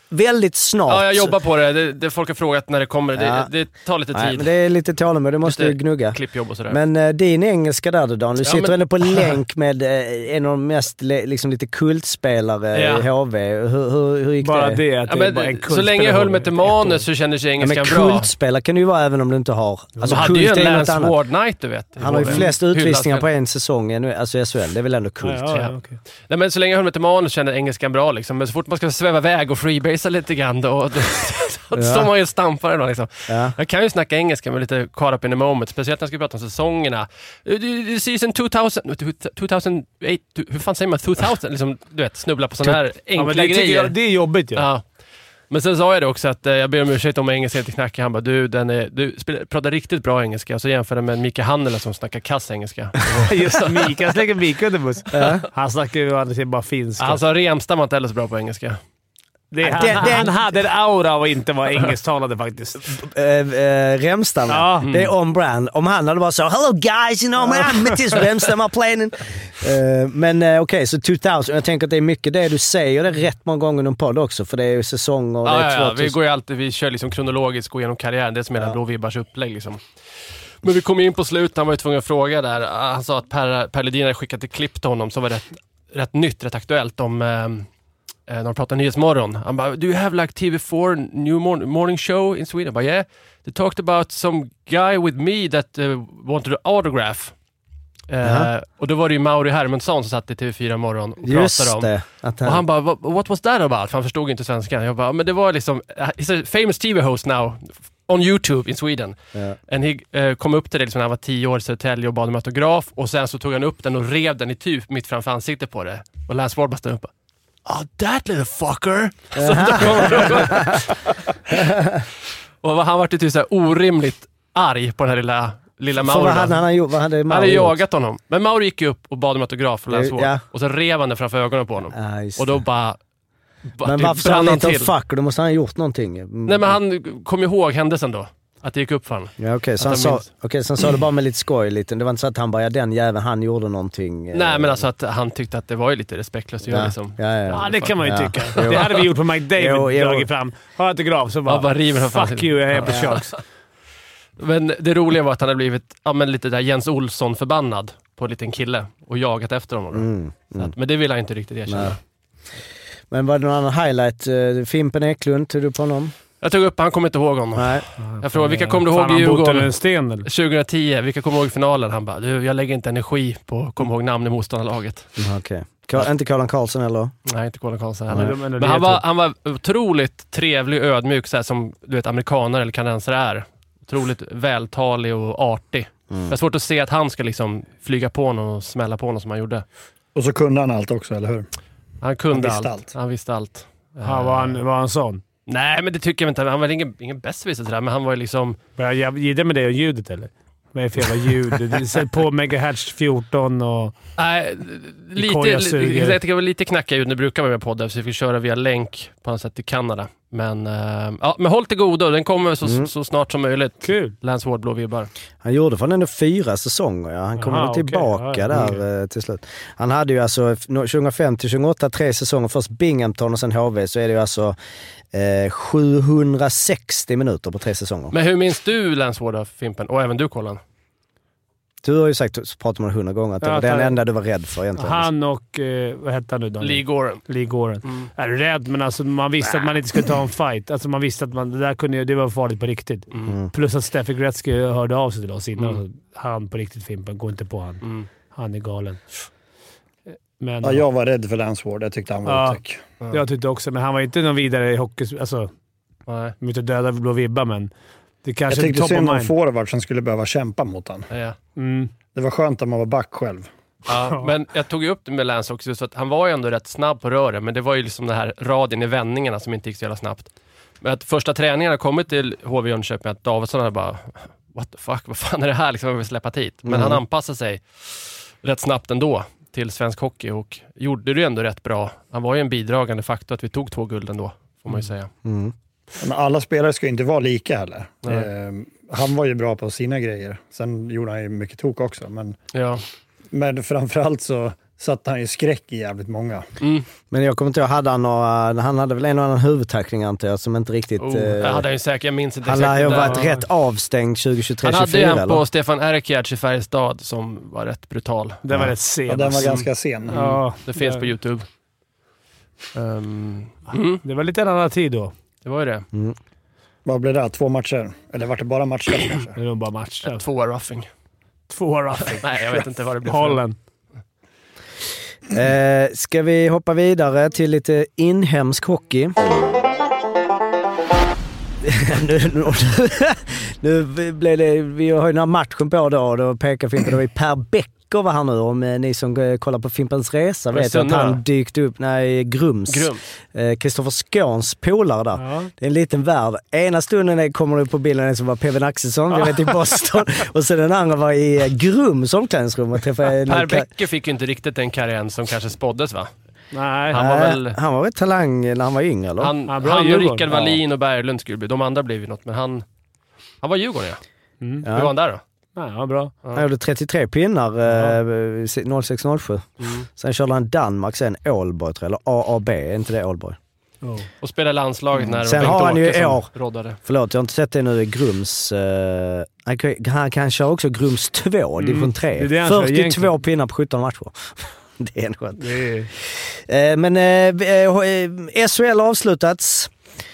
väldigt snart. Ja, jag jobbar på det. Det, det folk har frågat när det kommer. Det, Ja. det tar lite tid. Nej, men det är lite tålamod, du måste ju gnugga. Klippjobb och sådär. Men uh, din engelska där, Dan, du Ja, sitter men... ändå på länk med uh, en av de mest liksom, lite kultspelare ja. i H V. Hur, hur, hur gick bara det? det, att ja, det men, är bara en så länge jag höll mig till manus så kände sig engelskan ja, bra. Men kultspelare kan du ju vara även om du inte har... Alltså, han hade ju en är Lance annat. Ward Night, du vet. Han har ju flest utvisningar på en säsong, alltså S H L. Det är väl ändå kult. Ja, ja, okay. Nej, men så länge jag höll mig till manus kände engelskan bra. Liksom. Men så fort man ska sväva iväg och freebasea lite grann då, då, då ja. står man ju och stampar då, liksom. Ja. Jag kan ju snacka engelska med lite caught up in the moment. Speciellt när jag ska prata om säsongerna. Season tvåtusen, tvåtusenåtta, hur fan säger man tvåtusen? Liksom, du vet, snubbla på sådana här enkla ja, det grejer. Jag, det är jobbigt ju. Ja. Ja. Men sen sa jag det också att eh, jag ber om ursäkt om engelska inte knackar. Han bara, du, den är, du spelar, pratar riktigt bra engelska. Och så jämförde med Mika Hannela som snackar kass engelska. Just Mika, jag slänger Mika under buss. Ja. Han snackar ju annars bara finska. Han sa Remstam var inte heller så bra på engelska. Det, han, det, han hade en aura av att inte vara engelsktalande faktiskt. Äh, äh, Remstam, ja. mm. Det är on brand. Om han hade bara så, hello guys, you know, man, Mattias Remstam are playing. Uh, men uh, okej, okay, så tvåtusen, jag tänker att det är mycket det du säger, det är rätt många gånger inom podd också, för det är ju säsong och ja, det är ja, ja. Vi går ju alltid, vi kör liksom kronologiskt, går igenom karriären, det är som är ja. Blå Vibbars upplägg liksom. Men vi kom in på slutet, han var ju tvungen att fråga där. Han sa att Per, per Ledin hade skickat ett klipp till honom som var rätt, rätt nytt, rätt aktuellt om... Um, när de pratar Nyhetsmorgon. Han bara, do you have like T V four new morning, morning show in Sweden? Jag bara, yeah. They talked about some guy with me that uh, wanted an autograph. Uh-huh. Uh, och då var det ju Mauri Hermansson som satt i T V fyra morgon och Just pratade om. Det, att han... Och han bara, what, what was that about? För han förstod inte svenska. Jag bara, men det var liksom, he's a famous T V host now on YouTube in Sweden. Yeah. And he uh, kom upp till det liksom, när han var tio år i Södertälje och bad om autograf. Och sen så tog han upp den och rev den i typ mitt framför ansiktet på det. Och Lance Ward bara stod upp. Oh, that little fucker! Och han var typ så här orimligt arg på den här lilla, lilla Mauri. Vad hade han gjort? Vad hade Mauri han hade jagat gjort? honom. Men Mauri gick upp och bad om autograf för Lance Ward. Ja. Och så rev han det framför ögonen på honom. Ah, och då bara... bara men varför sa han inte om fucker? Då måste han ha gjort någonting. Nej, men han kom ihåg händelsen då. Att det gick upp för honom. Ja, okej, okay. så han sa, okay, sen sa det bara med lite skoj lite. Det var inte så att han bara, ja, den jäveln, han gjorde någonting. Nej, eh, men alltså att han tyckte att det var ju lite respektlöst. Ja, liksom. ja, ja, ja, det kan man ju ja. tycka. Det hade vi gjort på Mike David, dragit fram. Har autograf så bara, ja, bara river fuck sin... you, jag är på ja. Sharks. Men det roliga var att han hade blivit ja, men lite där Jens Olsson förbannad på en liten kille och jagat efter honom. Mm, mm. Att, men det vill han inte riktigt erkänna. Nej. Men var det någon annan highlight? Uh, Fimpen Eklund, tog du på honom? Jag tog upp, han kommer inte ihåg honom. Nej. Jag frågade, vilka kommer du ihåg i Djurgården? En sten, eller? tjugohundratio, vilka kommer ihåg finalen? Han bara, du, jag lägger inte energi på att komma ihåg namn i motståndarlaget. Mm, okej. Okay. Inte Colin Karlsson eller? Nej, inte Colin Karlsson heller. Men, men han, var, han var otroligt trevlig och ödmjuk, så här, som du vet amerikaner eller kanadensare är. Otroligt vältalig och artig. Mm. Det är svårt att se att han ska liksom flyga på någon och smälla på någon som han gjorde. Och så kunde han allt också, eller hur? Han kunde han allt. allt. Han visste allt. Ja, var, han, var han sån? Nej, men det tycker jag inte. Han var ingen, ingen bästvisare sådär, men han var ju liksom... Jag gillar med det och ljudet, eller? Vad är för jävla ljud? Sätt på megahertz fjorton och... Nej, lite, jag tycker det var lite knacka ljud. Nu brukar vi med poddar, så vi får köra via länk på något sätt till Kanada. Men, äh, ja, men håll till godo. Den kommer så, mm. så snart som möjligt. Kul. Lance Ward, Blå Vibbar. Han gjorde för ändå fyra säsonger. Ja. Han kommer tillbaka okay. där okay. till slut. Han hade ju alltså tjugofem till tjugoåtta tre säsonger. Först Binghamton och sen H V. Så är det ju alltså eh, sjuhundrasextio minuter på tre säsonger. Men hur minns du Lance Ward av Fimpen? Och även du, Colin? Du har ju sagt, pratat om det hundra gånger, att det var den enda du var rädd för egentligen. Han och, eh, vad hette han nu då? Lee Goren. Lee Goren. Mm. Är rädd, men alltså man visste äh. att man inte skulle ta en fight. Alltså man visste att man, det där kunde, det var farligt på riktigt. Mm. Plus att Steffi Gretzky hörde av sig till oss innan. Mm. Han på riktigt, Fimpen, gå inte på han. Mm. Han är galen. Men, ja, jag var rädd för Lance Ward. Jag tyckte han var ja, otäck. Ja. Jag tyckte också, men han var inte någon vidare i hockey. Alltså, nej. Inte döda Blå Vibba, men det kanske jag tyckte synd om forward som skulle behöva kämpa mot han. Ja. Mm. Det var skönt att man var back själv. Ja, men jag tog ju upp det med Lance också, så att han var ju ändå rätt snabb på röret, men det var ju liksom den här radien i vändningarna som inte gick så jävla snabbt. Men att första träningarna kommit till H V Jönköping, att Davidsson hade bara, what the fuck, vad fan är det här? Liksom, jag vill släppa hit. Men mm. han anpassade sig rätt snabbt ändå till svensk hockey och gjorde det ändå rätt bra. Han var ju en bidragande faktor att vi tog två guld ändå, får man ju säga. Mm. Men alla spelare ska inte vara lika heller. Eh, han var ju bra på sina grejer. Sen gjorde han ju mycket tok också. Men, ja. men framförallt så satte han ju skräck i jävligt många. Mm. Men jag kommer inte ihåg, hade han några, han hade väl en och annan huvudtackling antar jag som inte riktigt... Oh, eh, jag hade ju säkert, jag minns inte han exakt. lär ju det ha där. varit rätt avstängd tjugo tjugotre Han tjugofyra hade en på eller? Stefan Erkjärts i Färjestad som var rätt brutal. Den var rätt sen. Ja, den var alltså. ganska sen. Ja, Det finns det, på YouTube. Um, mm, det var lite en annan tid då. det var ju det. Vad blev det? Två matcher? Eller var det bara matcher kanske? Det var bara matcher. Två roughing. Två roughing. Nej, jag vet inte vad det blev. Holland. Eh, ska vi hoppa vidare till lite inhemsk hockey? nu, nu, nu blev det, vi har ju den här matchen på då, då pekar Fimpen, det var ju Per Bäcker var här nu, om eh, ni som eh, kollar på Fimpens Resa vet att han dykt upp, nej, Grums. Grums. Kristoffer eh, Skåns polare där. Ja. Det är en liten värld. Ena stunden kommer du på bilden som var Peven Axelsson, vi vet i Boston, och sen den andra var i eh, Grums omklädningsrum och träffade Per Bäcker fick ju inte riktigt den karriären som kanske spåddes, va? Nej. Han var väl... Han var väl talang när han var yngre, eller? Han, Ja, han bra och Djurgården. Rickard Wallin och Berglund skulle bli. De andra blev ju något, men han... Han var Djurgården, ja. Mm. Ja. Hur var han där då? Ja, ja, bra. Han gjorde trettiotre pinnar eh, noll sex noll sju. Mm. Sen körde han Danmark, sen Ålborg tror jag, eller A A B, är inte det Ålborg? Oh. Och spelade landslaget när Sen Bengt har han ju i Åkesson år- råddade. Förlåt, jag har inte sett det nu i Grums. Eh, han, kan, han kan köra också Grums två, division det tre. är det han kör fyrtiotvå egentligen. pinnar på sjutton matcher. Det är en skönt. Det är... Eh, men eh, eh, S H L avslutats.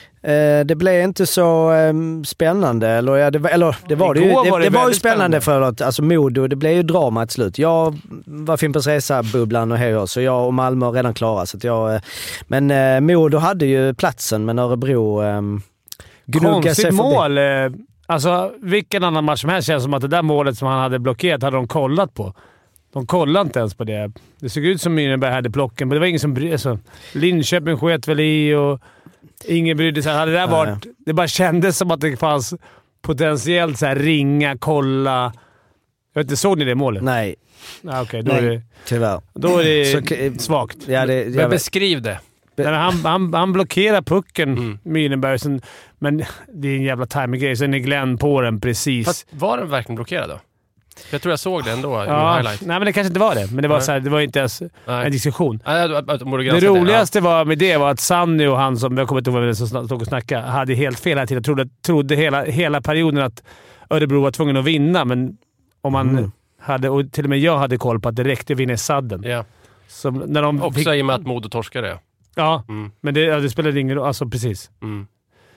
Eh, det blev inte så eh, spännande. Eller, ja, det var, eller det var det ju, Igår det, var det det var ju väldigt spännande, spännande. för att alltså Modo, det blev ju drama ett slut. Jag var Fimpens Resa-bubblan och hej och så jag och Malmö var redan klara. Så att jag, eh, men eh, Modo hade ju platsen, men Örebro eh, gnuggade sig Konstigt förbi. mål. eh, Alltså, vilken annan match som helst känns som att det där målet som han hade blockerat hade de kollat på. De kollade inte ens på det. Det såg ut som Myrnberg hade plocken, men det var ingen som brydde sig. Linköping sket väl i och ingen brydde sig. Hade det där varit... Det bara kändes som att det fanns potentiellt så här ringa, kolla... Jag vet inte, såg ni det målet? Nej, Ah, Okej, då, Nej. är det, tyvärr. då är det Så- svagt. Ja, det, Men jag vet. beskriv det. Nej, men han, han, han blockerar pucken, Mm. Myrnberg, sen, men det är en jävla timing-grej. Sen är Glenn på den precis. Fast var den verkligen blockerad då? Jag tror jag såg det ändå i Ja, highlight. nej, men det kanske inte var det. Men det var, Nej. så här, det var inte ens Nej. en diskussion. Nej, att- att de borde Det granska roligaste var med det var att Sanny och han som, jag kommer inte ihåg vem som stod och snackade, hade helt fel hela tiden. Jag trodde, trodde hela, hela perioden att Örebro var tvungen att vinna, men om man Mm. hade, och till och med jag hade koll på att det räckte att vinna i sadden. Ja. Ja. Så när de Också fick, i och med att Modo torskade. ja, Mm. men det, ja, det spelade ingen roll. Alltså precis. Mm.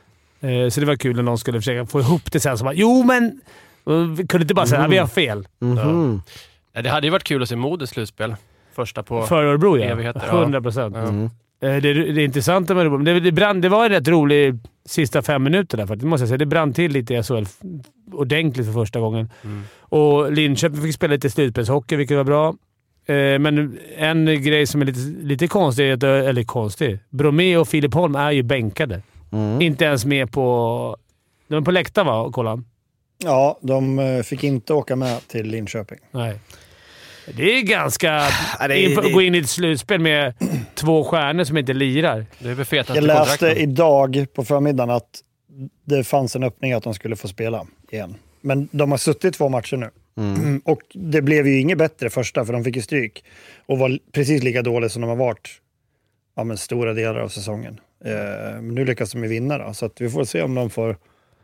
Eh, så det var kul när någon skulle försöka få ihop det sen. Så bara, jo men... Och vi kunde inte bara säga att vi har fel. Mhm. Ja, det hade ju varit kul att se Modo slutspel. Första på... För Örebro, ja. evigheter, ja. hundra procent. Ja. Mm. Eh, Det, det är intressant med Örebro. Det, det, brann, det var en rätt rolig sista fem minuter där faktiskt, måste jag säga. Det brann till lite i S H L ordentligt för första gången. Mm. Och Linköping fick spela lite slutspelshockey, vilket var bra. Eh, men en grej som är lite, lite konstig, är att- eller konstig. Bromé och Filip Holm är ju bänkade. Mm. Inte ens med på... De är på läktaren, va? Kolla. Ja, de eh, fick inte åka med till Linköping. Nej. Det är ganska... Ja, det är- inför- det- gå in i ett slutspel med två stjärnor som inte lirar. Det är väl fet att Jag du läste kontrakten. idag på förmiddagen att det fanns en öppning att de skulle få spela igen. Men de har suttit två matcher nu. Mm. Och det blev ju inget bättre första, för de fick ju stryk. Och var precis lika dåliga som de har varit ja, men stora delar av säsongen. Eh, men nu lyckas de ju vinna då, så att vi får se om de får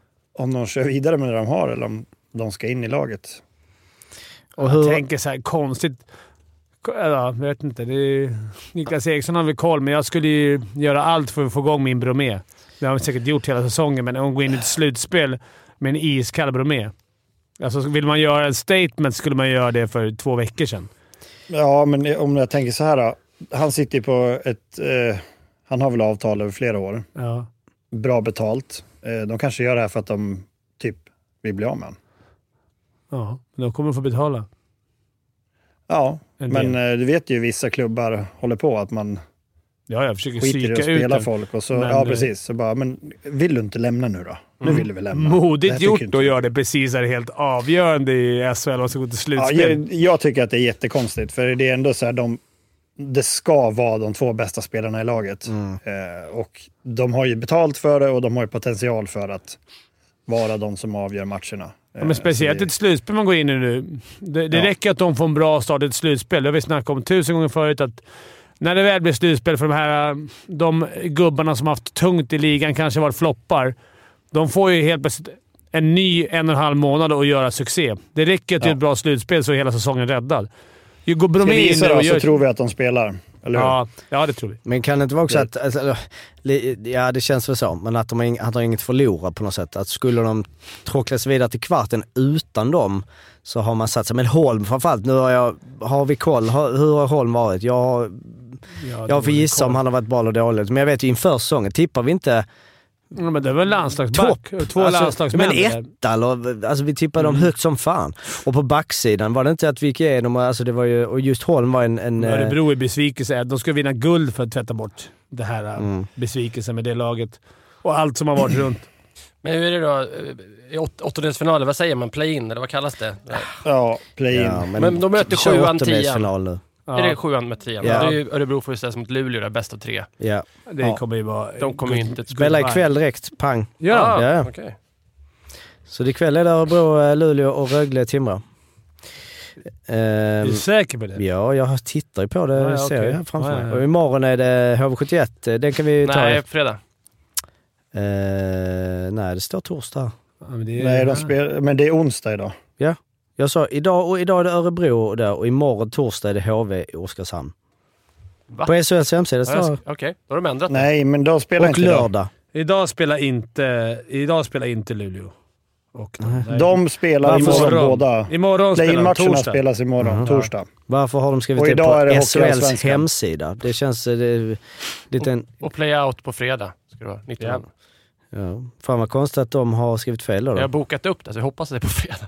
om de kör vidare med det de har eller om de ska in i laget. Och Jag hur, tänker så här konstigt... Ja, jag vet inte. Det är, Niklas Eriksson har väl koll, men jag skulle ju göra allt för att få igång min Bromé. Det har vi säkert gjort hela säsongen, men om går in i ett slutspel med en iskall Bromé. Alltså, vill man göra en statement skulle man göra det för två veckor sedan. Ja, men om jag tänker så här då. Han sitter ju på ett... Eh, han har väl avtal över flera år. Ja. Bra betalt. Eh, de kanske gör det här för att de typ vill bli av med han. Ja, då kommer de få betala. Ja, En men del. eh, du vet ju vissa klubbar håller på att man Ja, jag försöker skiter i psyka att ut spela den. folk. Och så, Men, ja, eh, precis. Så bara, men vill du inte lämna nu då? Nu vill du väl lämna. Det här Modigt tycker gjort inte att jag. göra det precis är helt avgörande i S H L och ska gå till Ja, slutspel. jag, jag tycker att det är jättekonstigt. För det är ändå så här, de, det ska vara de två bästa spelarna i laget. Eh, och de har ju betalt för det och de har ju potential för att vara de som avgör matcherna. Ja, men speciellt ett slutspel man går in i nu. Det, det ja. räcker att de får en bra start i ett slutspel. Det har vi snackat om tusen gånger förut. Att när det väl blir slutspel för de här de gubbarna som har haft tungt i ligan, kanske varit floppar, de får ju helt plötsligt en ny en och en halv månad att göra succé. Det räcker att ja. ett bra slutspel så är hela säsongen räddad. Ju går Ska vi gissa då, gör... så tror vi att de spelar. Eller hur? Ja, ja, det tror vi. Men kan det inte vara också att... Alltså, ja, det känns väl så. Men att de har, att de har inget förlora på något sätt. Att skulle de tråckla sig vidare till kvarten utan dem så har man satt sig. Men Holm framförallt, nu har, jag, har vi koll. Hur har Holm varit? Jag har, ja, jag får gissa om han har varit bra eller dåligt. Men jag vet ju inför säsongen tippar vi inte... Ja, men det var landslagsback. Två alltså, landslagsmän. Men ett eller, alltså vi tippade mm. dem högt som fan. Och på backsidan var det inte att vi gick igenom, alltså det var ju, och just Holm var en... en Örebro i besvikelse. De ska vinna guld för att tvätta bort det här mm. besvikelsen med det laget. Och allt som har varit runt. Men hur är det då? I åt, åttondelsfinaler, vad säger man? Play-in eller vad kallas det? Ja, play-in. Ja, men, men de möter sjuan, tian. nu. Ja. Är det sjuan med tian? Ja. Det är ju Örebro får ju ställas mot Luleå där, bäst av tre. Ja. Det ja. kommer ju vara... De kommer ju inte... Spela ikväll direkt, pang. Ja, ah, ja. Okay. Så ikväll är det Örebro, Luleå och Rögle, Timrå. Um, är du säker på det? Ja, jag tittar ju på det. Ja, ja, ser okay. jag här framför ja, mig. ja, ja. Och imorgon är det H V sjuttioett. Den kan vi ta. Nej, fredag. Uh, nej, det står torsdag. Ja, men, det är, nej, de spel, men det är onsdag idag. Ja, jag sa idag och idag är det Örebro där och imorgon torsdag är det H V i Oskarshamn. Va? På S H L:s hemsida står... Okej, okay. Då har de ändrat det. Nej, men då spelar och inte lördag. Idag. idag spelar inte idag spelar inte Luleå. Och de, de spelar imorgon båda. Imorgon spelar de torsdag. Spelas imorgon, mm. torsdag. Varför har de skrivit det på S H L:s hemsida? Det känns det, lite en... Och, och play-out på fredag ska det vara. nitton. Ja. Ja. Fan vad konstigt att de har skrivit fel då. Jag har bokat upp det, så jag hoppas att det är på fredag.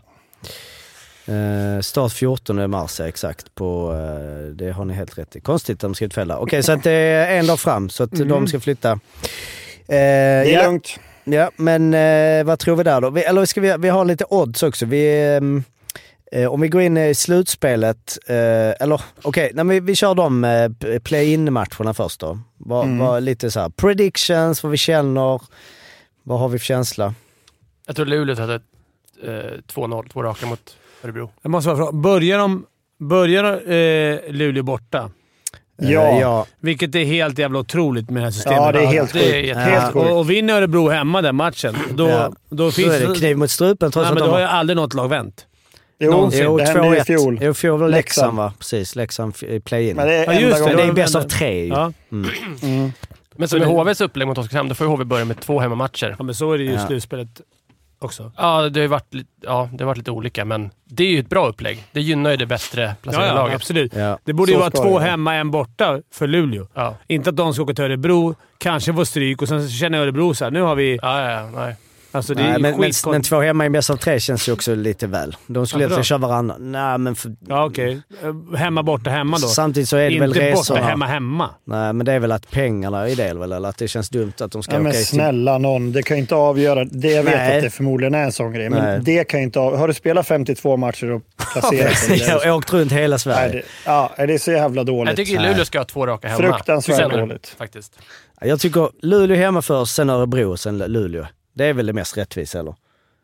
Uh, start fjortonde mars är exakt på, uh, det har ni helt rätt i. Konstigt att de skrivit fel där. Okej, okay, så att det är en dag fram så att mm. de ska flytta. Uh, det är ja. lugnt. Ja, men uh, vad tror vi där då? Vi, eller ska vi, vi har lite odds också. Vi, um, uh, om vi går in i slutspelet, uh, eller okej, okay, vi, vi kör de uh, play-in-matcherna först då. Var, mm. var lite så här predictions, vad vi känner, vad har vi för känsla? Jag tror Luleå hade uh, två noll, två raka mot Örebro. Jag måste bara fråga, börjar de börjar eh, Luleå borta? Ja. ja. Vilket är helt jävla otroligt med det här systemet. Ja, det är helt sjukt. Ja. Helt sjukt. Och, och vinner Örebro hemma den matchen, då, ja. då finns då är det kniv mot strupen. Nej, men då har ju aldrig något lag vänt. Jo, jo, det hände i fjol. Jo, fjol var Leksand, va? Precis, Leksand play-in. Men det är, ja, just det, det är bäst av tre. Ja. Mm. Mm. Men så med H V:s upplägg mot Oskarshamn, då får ju H V börja med två hemmamatcher. Ja, men så är det ju ja. slutspelet också. Ja, det har varit lite, ja, det har varit lite olika, men det är ju ett bra upplägg. Det gynnar ju det bättre placerade ja, ja, laget. Absolut. Ja. Det borde ju vara två det. hemma, en borta för Luleå. Ja. Inte att de ska åka till Örebro, kanske få stryk och sen känner Örebro så här, nu har vi... Ja, ja, nej. Alltså, det nej, är men, men, men två hemma i bäst av tre känns ju också lite väl. De skulle egentligen köra varannan. Nej, men för... Ja, okej. Okay. Hemma, borta, hemma då. Samtidigt så är det inte väl resorna. Inte borta, hemma, hemma. Nej, men det är väl att pengarna är det väl, eller att det känns dumt att de ska ja, åka... Men snälla någon, det kan ju inte avgöra. Det jag vet nej. Att det förmodligen är en sån grej, men nej. Det kan ju inte av... Har du spelat femtiotvå matcher och placerat dig? Jag har åkt runt hela Sverige. Nej, det... Ja, det är så jävla dåligt. Jag tycker Luleå ska ha två raka hemma. Fruktansvärt dåligt. Faktiskt. Jag tycker Luleå hemma först, sen Örebro, sen Luleå. Det är väl det mest rättvisa, eller?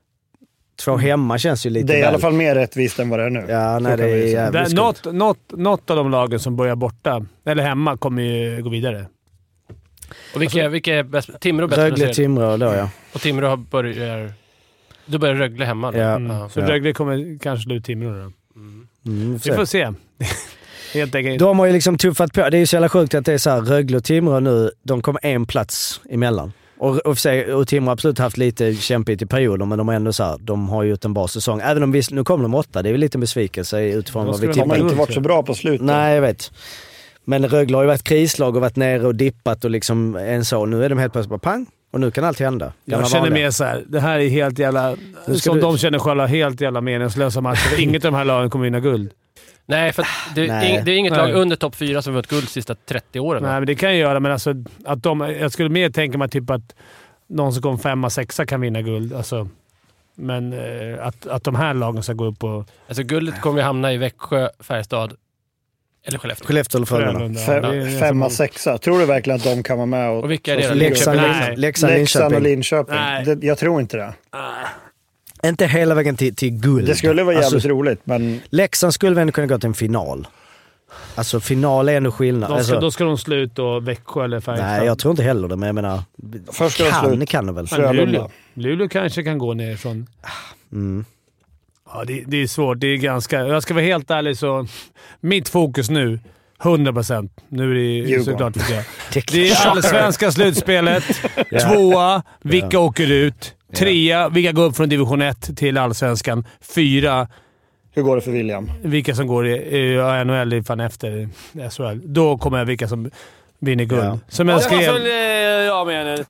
Två hemma känns ju lite det är väl. i alla fall mer rättvist än vad det är nu. Ja, nej, det är jävligt något, något, något av de lagen som börjar borta, eller hemma, kommer ju gå vidare. Och vilka, alltså, vilka är bäst? Timrå bäst? Rögle, Timrå då, ja. Och Timrå börjar... Då börjar Rögle hemma. Då. Ja. Mm. Ja. Så ja. Rögle kommer kanske slå ut Timrå då. Mm. Mm, vi får se. Helt enkelt. De har ju liksom tuffat på. Det är ju så jävla sjukt att det är så här, Rögle och Timrå nu, de kommer en plats emellan. Och, och, och Timrå har absolut haft lite kämpigt i perioder, men de är ändå så här, de har gjort en bra säsong. Även om vi, nu kommer de åtta, det är väl lite besvikelse utifrån vad vi tippar. De har inte varit så bra på slutet. Nej, jag vet. Men Rögle har ju varit krislag och varit nere och dippat och liksom en så. Nu är de helt plötsligt bara pang. Och nu kan allt hända. Kan jag känner mer så här, det här är helt jävla, som du... de känner själva, helt jävla meningslösa matcher. Inget av de här lagen kommer vinna guld. Nej, för det, Nej. Ing, det är inget Nej. lag under topp fyra som har vunnit guld de sista trettio åren. Nej, men det kan jag göra, men alltså att de, jag skulle mer tänka mig typ att någon som kom femma, sexa kan vinna guld. Alltså, men eh, att, att de här lagen ska gå upp och... Alltså guldet kommer ju hamna i Växjö, Färjestad eller Skellefteå. Skellefteå eller Frölunda. Fem, femma, sexa. Tror du verkligen att de kan vara med? Och, och vilka är det? Leksand, Leksand, Leksand och Linköping. Det, jag tror inte det. Inte hela vägen till, till guld. Det skulle vara jävligt alltså, roligt, men... Leksand skulle väl ändå kunna gå till en final. Alltså final är ändå skillnad. Då ska, alltså, då ska de slut och Växjö eller Färjestad. nej, jag tror inte heller det, men jag menar... Först ska de kan, slut. kan det väl. Men Luleå. Luleå kanske kan gå ner från... Mm. Ja, det, det är svårt. Det är ganska... Jag ska vara helt ärlig så... Mitt fokus nu, hundra procent. Nu är det Djurgården. såklart för det. Det Det är allsvenska slutspelet. Tvåa, vilka Ja. åker ut? Trea, vilka går upp från division ett till allsvenskan? Fyra, Hur går det för William? vilka som går i, i N H L fan efter S H L. Då kommer jag vilka som vinner guld. Ja. Som jag skrev... Ja, jag menar.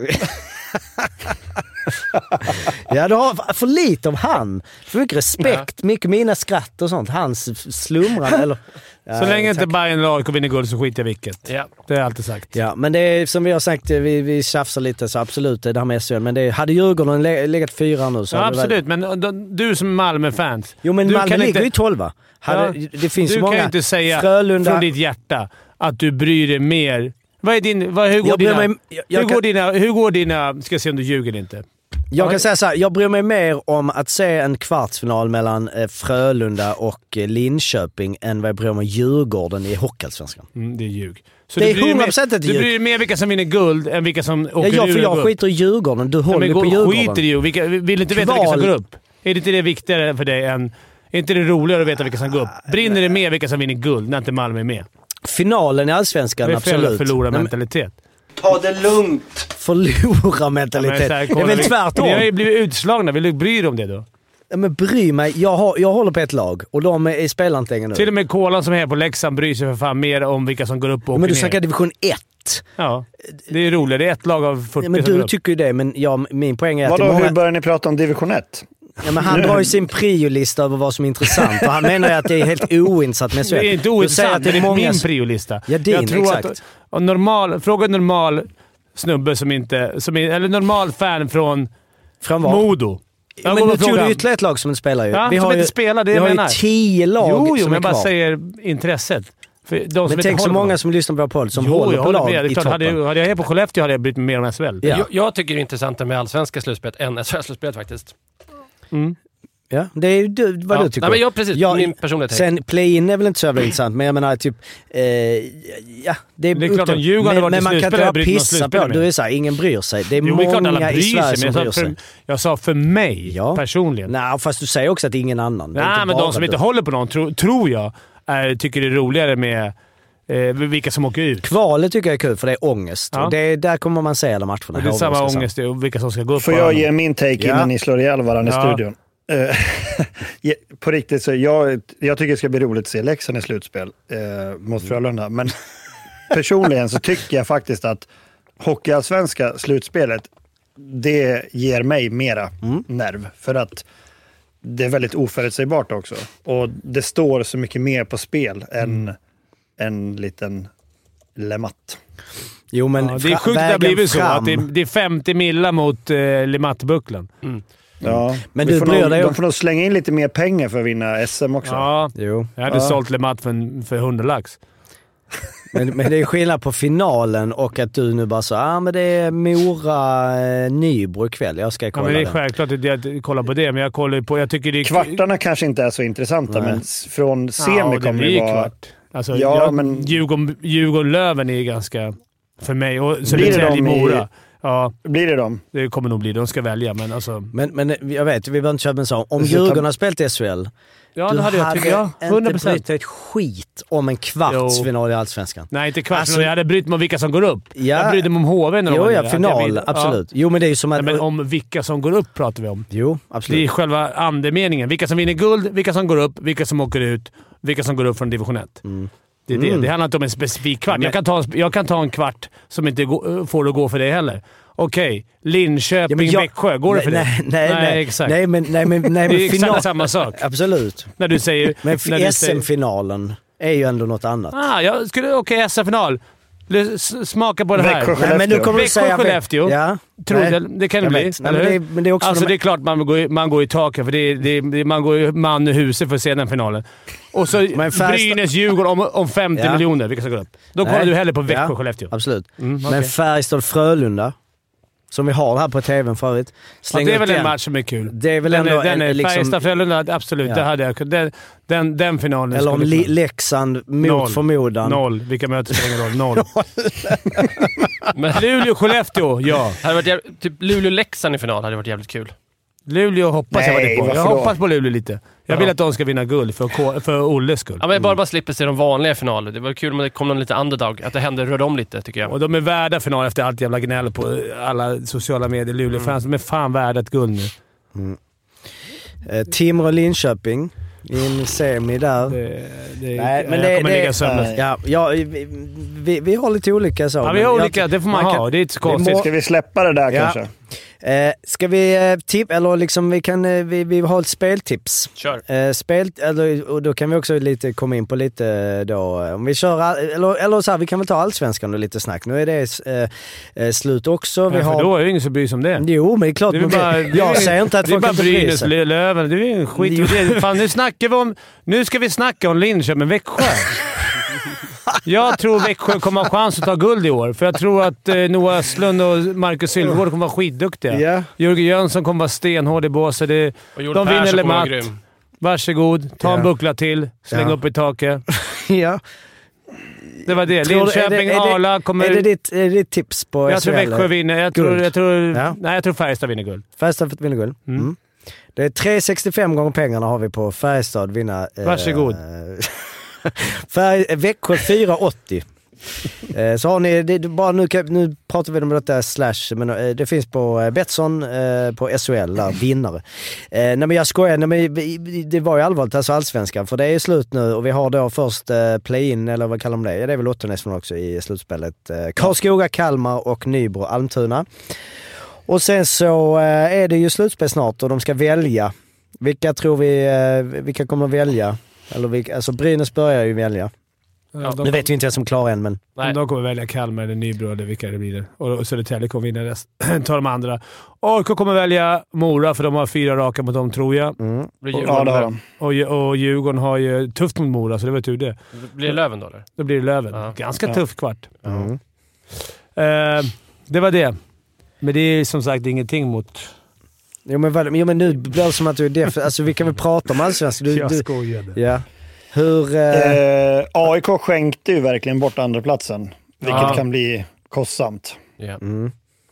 Ja, du har för lite av han. För mycket respekt, mycket mina skratt och sånt. Hans slumrande eller... Ja, Så länge inte tack. Bayern eller A I K vinner guld så skiter jag vilket. Ja. Det har jag alltid sagt. Ja, men det är som vi har sagt, vi, vi tjafsar lite så absolut det här med S H L. Men det hade Djurgården lä- legat fyra nu så Ja, hade det absolut, men då, du som Malmö-fans. Jo, men du Malmö kan ligger inte- ju tolva. Hade, Ja, det finns du så många. kan ju inte säga Frölunda... från ditt hjärta att du bryr dig mer. Vad är din... Vad, hur går Jag bryr dina... mig- jag- jag hur, kan- går dina hur går dina... Ska se om du ljuger eller inte. Jag kan säga så här, jag bryr mig mer om att se en kvartsfinal mellan eh, Frölunda och eh, Linköping än vad jag bryr mig om Djurgården i Hockeyallsvenskan. Mm, det är ljug. Så Det är du bryr dig hundra mer- procent ett Du ljug. bryr dig mer vilka som vinner guld än vilka som åker Ja, ur för jag och går upp. skiter i Djurgården. Du Ja, håller men på gå- Djurgården. skiter i ju. Vilka, vill inte veta Kval. vilka som går upp? Är det inte det viktigare för dig än... Är inte det roligare att veta vilka som går upp? Brinner det mer vilka som vinner guld när inte Malmö är med? Finalen i Allsvenskan, Det är fel absolut. förlorarmentalitet. Ta det lugnt! Förlorarmentalitet. Ja, men så här, Det är kolla, väl vi- tvärtom. Ni har ju blivit utslagna. Vill du bry dig om det då? Ja, men bry mig. Jag, har, jag håller på ett lag och de är, spelar inte längre nu. Till och med Kolan som är här på Leksand bryr sig för fan mer om vilka som går upp och åker Men du ner. snackar division ett. Ja, det är roligt. Det är ett lag av fyrtio Ja, men som går du upp. tycker ju det, men jag, min poäng är att Vadå, det är hur många... börjar ni prata om division ett? Ja, men han drar ju sin priolista över vad som är intressant och han menar ju att det är helt ointressant med S H L. Det är inte Du säger ointressant. att Det är många... min priolista. Ja, din, jag tror exakt. Att, och normal, fråga en normal snubbe som inte... Som är, eller normal fan från Från vad? Modo. Ja, Jag men går nu och tog frågar- du ytterligare ett lag som inte spelar ju. Ja, vi som har inte ju, spelar, det vi jag har menar. ju tio lag Jo, jo, som men är jag bara kvar. säger intresset. För de som Men inte tänk så håller många på. som lyssnar på vår podd som Jo, håller jag på håller lag med. Det är i klart, toppen. hade, jag- hade jag här på Skellefteå hade jag brytt mig mer om S H L. Ja. Jag, jag tycker det är intressantare med allsvenska slutspelet än S H L-slutspelet faktiskt. Mm. Ja, det är ju du, vad Ja. du tycker. Nej, men jag, precis. Jag- min personliga take. Sen play-in är väl inte så jävla intressant, men jag menar typ... Eh, ja, det är, Det är klart upp till- att Djurgården men, hade varit men i man kan slutspel, inte hade bara brytt någon pissa slutspel på. med. Du är såhär, ingen bryr sig. Det är Jo, det är klart alla många i bryr Sverige sig, som men bryr jag sa, sig. för, jag sa för mig Ja. personligen. Nej, fast du säger också att ingen annan. Det är Nej, inte men bara de som du. inte håller på någon, tro, tror jag, är, tycker det är roligare med eh, vilka som åker ut. Kvalet tycker jag är kul för det är ångest. Ja. Och det, där kommer man se alla matcherna. Och det är samma ångest och vilka som ska gå upp. Får på jag varandra. ge min take Ja. innan ni slår ihjäl varandra Ja. i studion? Eh, ge- på riktigt, så jag, jag tycker det ska bli roligt att se Leksand i slutspel eh, mot Frölunda. Men personligen så tycker jag faktiskt att hockeyallsvenska slutspelet, det ger mig mera nerv. För att det är väldigt oförutsägbart också. Och det står så mycket mer på spel än en liten lematt. Jo, men Ja, det är fra- sjukt att det har vägen blivit så. fram- Att det, är, det är femtio millar mot eh, Limattbucklan. Ja. Men Vi du får bryr nog, dig de om- får nog slänga in lite mer pengar för att vinna S M också. Ja, Jo. jag hade Ja. sålt Lematt för, en- för hundra lax. Men, men det är skillnad på finalen och att du nu bara så ah, men det är Mora-Nybro ikväll. Jag ska Ja, kolla men det är den. självklart att jag kollar på det, men jag kollar ju på... Jag tycker det är... Kvartarna kanske inte är så intressanta, Nej. men s- från semi ja, det kommer blir det vara... kvart. Alltså, Ja, jag, men- Djurgården, Djurgården-Löven är ganska... För mig. Och så Blir det Södertälje de i- Mora. Ja, Blir det dem? det kommer nog bli. De ska välja, men alltså... Men, men jag vet, vi behöver inte köra med så. Om Du ska ta- Djurgården har spelat S H L, Ja, du det hade jag tyckt. Ja, hundra inte procent. brytt ett skit om en kvartsfinal i Allsvenskan. Nej, inte kvartsfinal. Alltså- jag hade brytt mig om vilka som går upp. Ja. Jag brydde mig om H V när de Jo, var ja, nere. final. Att jag vill- Absolut. Jo, men det är ju som Ja. att... Nej, men om vilka som går upp pratar vi om. Jo, Det är absolut. själva andemeningen. Vilka som vinner guld, vilka som går upp, vilka som åker ut, vilka som går upp från division ett. Mm. Det är det. Mm. Det handlar inte om en specifik kvart. Men- Jag kan ta en, jag kan ta en kvart som inte gå, får det gå för dig heller. Okej, Linköping, Ja, men jag- Växjö. Går det för nej, dig? nej, nej, nej, exakt. nej, men, nej, men, nej, det är men exakt final... samma sak. Absolut. När du säger... Men när du säger- S M-finalen är ju ändå något annat. Ah, jag skulle... Okej, S M-final. S- Smaka på det här. Växjö, Nej, men nu kommer du Växjö, säga... Skellefteå. Ja. Tror Nej. det, det kan det Jag bli. vet. Nej, eller men hur? det, men det är också... Alltså de- det är klart man går, i- man går i taket, för det, är- det, är- det, är- man går ju man i huset för att se den finalen. Och så Men Färjestad- Brynäs-Djurgården om, om femtio Ja. miljoner. Vilka ska gå upp? Då kollar Nej. du hellre på Ja, Växjö-Skellefteå. Absolut. Mm, Men okej. Färjestad-Frölunda. som vi har här på tvn förut. Ja, det är väl en match som är kul. Det är väl den ändå är, den är liksom, Färjestad-Frölunda, absolut. Ja. Det hade jag. Den, den, den finalen. Eller om li- Leksand mot Noll. förmodan. Noll. Vilka möten spelar ingen roll? Noll. Men Luleå-Skellefteå, ja. Hade varit jävligt, typ Luleå-Leksand i final hade varit jävligt kul. Luleå hoppas Nej, jag varit på. Jag då? hoppas på Luleå lite. Jag Ja. vill att de ska vinna guld för, för Olles skull. Ja, men bara, bara slipper se de vanliga finaler. Det var kul om det kom någon lite underdog. Att det hände, rörde om lite, tycker jag. Och de är värda final efter allt jävla gnäll på alla sociala medier. Luleå-fans, mm. de är fan värda ett guld nu. Mm. Eh, Timrå Linköping. I en semi där. Det, det, Nej, men jag det, kommer det, ligga sömnlös. ja, ja, vi, vi, vi har lite olika så. Ja, vi har olika. Jag, det får man, man ha. kan, det är inte så konstigt. Ska vi släppa det där ja. kanske? Eh, ska vi eh, tipp eller liksom vi kan eh, vi, vi har ett speltips. Kör. Eh, spel eller och då kan vi också lite komma in på lite då om vi kör all, eller eller så här, vi kan väl ta allsvenskan och lite snack. Nu är det eh, slut också. Vi ja, har för då är det ingen som bryr sig om det. Jo, men det är klart. Det är bara, jag jag säger inte att det är folk bara inte bryr Brynäs, sig. Löven. Det är en skit. Det, fan, nu snackar vi om... Nu ska vi snacka om Linköping, Växjö. Jag tror Växjö kommer ha chans att ta guld i år. För jag tror att eh, Noah Östlund och Marcus Sylvegård kommer vara skitduktiga. Yeah. Jörgen Jönsson kommer vara stenhård i båset. Det, Och Joel de vinner Persson eller kommer vara matt. grym. Varsågod. Ta en Ja. buckla till. Släng Ja. upp i taket. Ja. Det var det. Tror du- Linköping, är det, är det, Arla kommer... Är det ditt, är det ditt tips på jag tror S H L? Växjö vinner. Jag tror, Guld. jag tror, Ja. Nej, jag tror Färjestad vinner guld. Färjestad för att vinna guld. Mm. Mm. Det är tre komma sextiofem gånger pengarna har vi på Färjestad vinna. Eh, Varsågod. Färg, Växjö fyra komma åttio. eh, så har ni, det, bara nu, nu pratar vi om detta slash, men eh, det finns på eh, Betsson eh, på S H L där, vinnare. Eh, nej men jag skojar, nej, men, vi- det var ju allvarligt, alltså allsvenskan, för det är slut nu och vi har då först eh, play-in, eller vad kallar de det? Ja, det är väl åttondelsfinal också i slutspelet. Eh, Karlskoga, Kalmar och Nybro, Almtuna. Och sen så eh, är det ju slutspel snart och de ska välja. Vilka tror vi, eh, vilka kommer att välja? Eller vilka, alltså Brynäs börjar ju välja. Ja, de, Nu vet vi inte vem som klarar än, men... Nej. de kommer välja Kalmar eller Nybro eller vilka det blir. Och, och Södertälje kommer vinna rest. Ta de andra. A I K kommer välja Mora för de har fyra raka mot dem, tror jag. Mm. Blir Ja, Djurgården, det har de. Och, och Djurgården har ju tufft mot Mora, så det var tur det. blir det Löven då, eller? Då blir det Löven. Ja. Ganska Ja. tuff kvart. Mm. Eh, det var det. Men det är som sagt ingenting mot... Jo, men, vad- jo men nu blir det som att du är def- alltså vi kan väl prata om allsvenskan. Du, Jag du, skojade. ja. Hur... Eh, Eh, A I K skänkte ju verkligen bort andra platsen, vilket Ja. kan bli kostsamt. Ja. mm.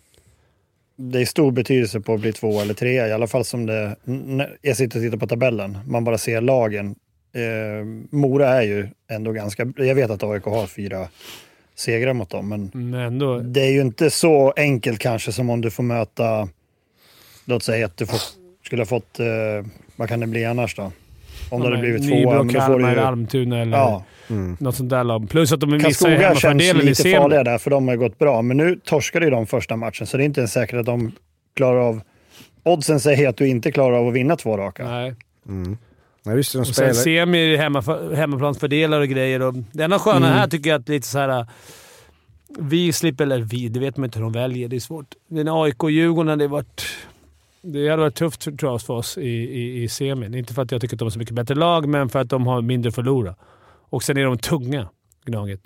Det är stor betydelse på att bli två eller tre, i alla fall som det... n- Jag sitter och tittar på tabellen, man bara ser lagen. Eh, Mora är ju ändå ganska... Jag vet att A I K har fyra segrar mot dem, men Men ändå... det är ju inte så enkelt kanske som om du får möta... Låt säga att du får, skulle ha fått... Eh, vad kan det bli annars då? Om det hade blivit tvåa, Nybro, men då får Kalmar du eller ju... Almtuna eller Ja, Mm. något sånt där lag. Plus att de missar ju Karlskoga känns hemmafördelen i lite serien. farliga där, för de har ju gått bra. Men nu torskade ju de första matchen, så det är inte ens säkert att de klarar av... Oddsen säger att du inte klarar av att vinna två raka. Nej. Mm. Ja, just det, de Och spelar. sen semi hemma, hemmaplansfördelare och grejer. Och det enda sköna Mm. här tycker jag att lite så här... Vi slipper, eller vi, det vet man inte hur de väljer. Det är svårt. Men A I K och Djurgården hade varit... Det hade varit tufft tror jag för oss i, i, i semin. Inte för att jag tycker att de är så mycket bättre lag, men för att de har mindre att förlora. Och sen är de tunga, Gnaget.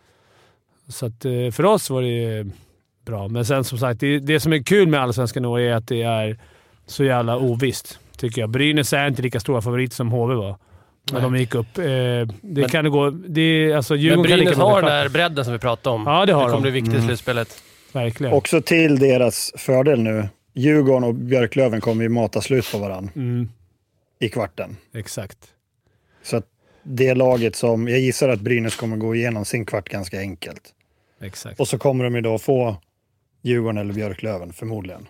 Så att eh, för oss var det bra. Men sen som sagt, det, det som är kul med Allsvenskan nu är att det är så jävla ovisst, tycker jag. Brynäs är inte lika stora favoriter som H V var. När de gick upp. Eh, det Men- kan det gå... Det, alltså, Men Djurgården kan Brynäs lika har den mycket- där bredden som vi pratade om. Ja, det har Det kommer de. bli viktigt i Mm. slutspelet. Verkligen. Också till deras fördel nu. Djurgården och Björklöven kommer ju mata slut på varandra Mm, i kvarten. exakt. Så att det laget som... Jag gissar att Brynäs kommer gå igenom sin kvart ganska enkelt. Exakt. Och så kommer de ju då få Djurgården eller Björklöven, förmodligen.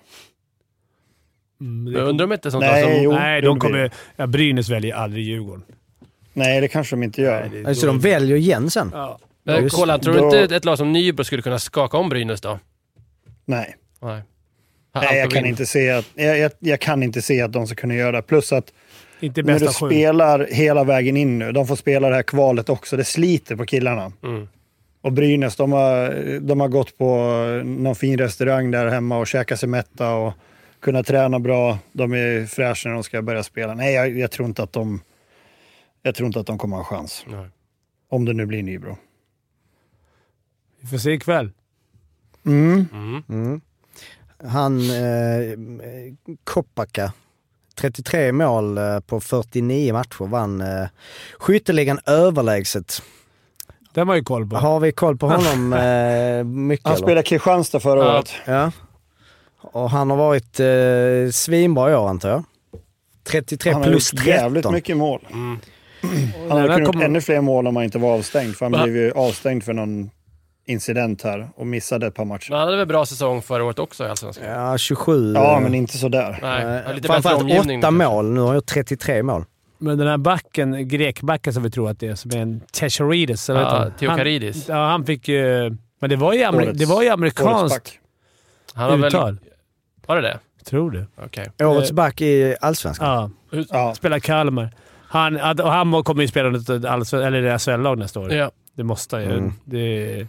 Mm, det Men undrar om inte sånt Nej, där som... jo, Nej, det de blir kommer... det. Ja, Brynäs väljer aldrig Djurgården. Nej, det kanske de inte gör. Nej, det- Alltså då- de väljer igen sen. Ja. Men Just- Kolla, tror du då- inte ett lag som Nybro skulle kunna skaka om Brynäs då? Nej. Nej. Nej, jag kan, inte se att, jag, jag, jag kan inte se att de ska kunna göra det. Plus att Inte när bästa du sju. spelar hela vägen in nu, de får spela det här kvalet också, det sliter på killarna. Mm. Och Brynäs, de har, de har gått på någon fin restaurang där hemma och käkat sig mätta och kunnat träna bra. De är fräscha när de ska börja spela. Nej, jag, jag tror inte att de jag tror inte att de kommer ha en chans. Nej. Om det nu blir Nybro. Vi får se ikväll. Mm. Mm. Mm. Han, eh, Kopacka. trettiotre mål eh, på fyrtionio matcher, vann eh, skytteligan överlägset. Den var ju koll på. Har vi koll på honom eh, mycket? Han eller? spelade Kristianstad förra Ja. året. Ja. Och han har varit eh, svinbra i år, antar jag. trettiotre Han har plus gjort jävligt tretton. mycket mål. Mm. Han hade kunnat kommer- gjort ännu fler mål om han inte var avstängd. För han Va? blev ju avstängd för någon incident här och missade ett par matcher. Men han hade väl bra säsong förra året också i Allsvenskan? Ja, tjugosju. Ja, eh, men inte så där. Nej, eh, lite bättre framförallt omgivning. åtta mål. Nu har jag gjort trettiotre mål. Men den här backen, grekbacken som vi tror att det är, som är en Techoridis. eller vad Ja, heter han? Theokaridis. Han, ja, han fick ju... Men det var ju, amer, Årets- det var ju Årets amerikanskt back. Han har väl... uttal. Var det det? Tror du? Okej. Årets back i Allsvenskan. Ja. Ja. Spelar Kalmar. Han, och han kommer ju spela något allsven- eller S H L-lag nästa år. Ja. Det måste han ju. Mm. Det är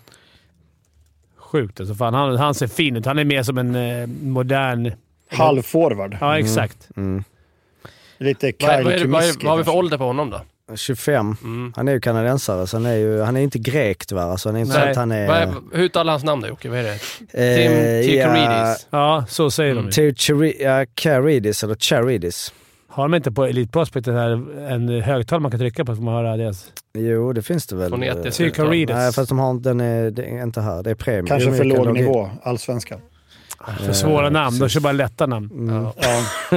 sjukt alltså. Fan, han, han ser fin ut. Han är mer som en eh, modern... Halvforward. Ja, exakt. Mm. Lite Vad, är- Kyle vad, är- vad, är- Kumiski vad har vi för kanske. ålder på honom då? tjugofem. Mm. Han är ju kanadensare, så han är ju han är inte grek tyvärr. Alltså, han är inte så Nej. att han är... Vad är hur uttalar hans namn då, Jocke? Vad är det? eh, Tim ja, Theokaridis. Ja, så säger Mm. de ju. Theochari- ja, Charidis eller Charidis. Har de inte på Elite Prospect här en högtalare man kan trycka på så man hör deras... Jo, det finns det väl. Fonetiskt Eh, uttal. Theokaridis. Nej, fast de har inte, den är, det är inte här. Det är premium. Kanske Jo, för men vi kan låg logga in. nivå, allsvenskan. För svåra namn. De kör bara lätta namn. Mm. Ja. Ja.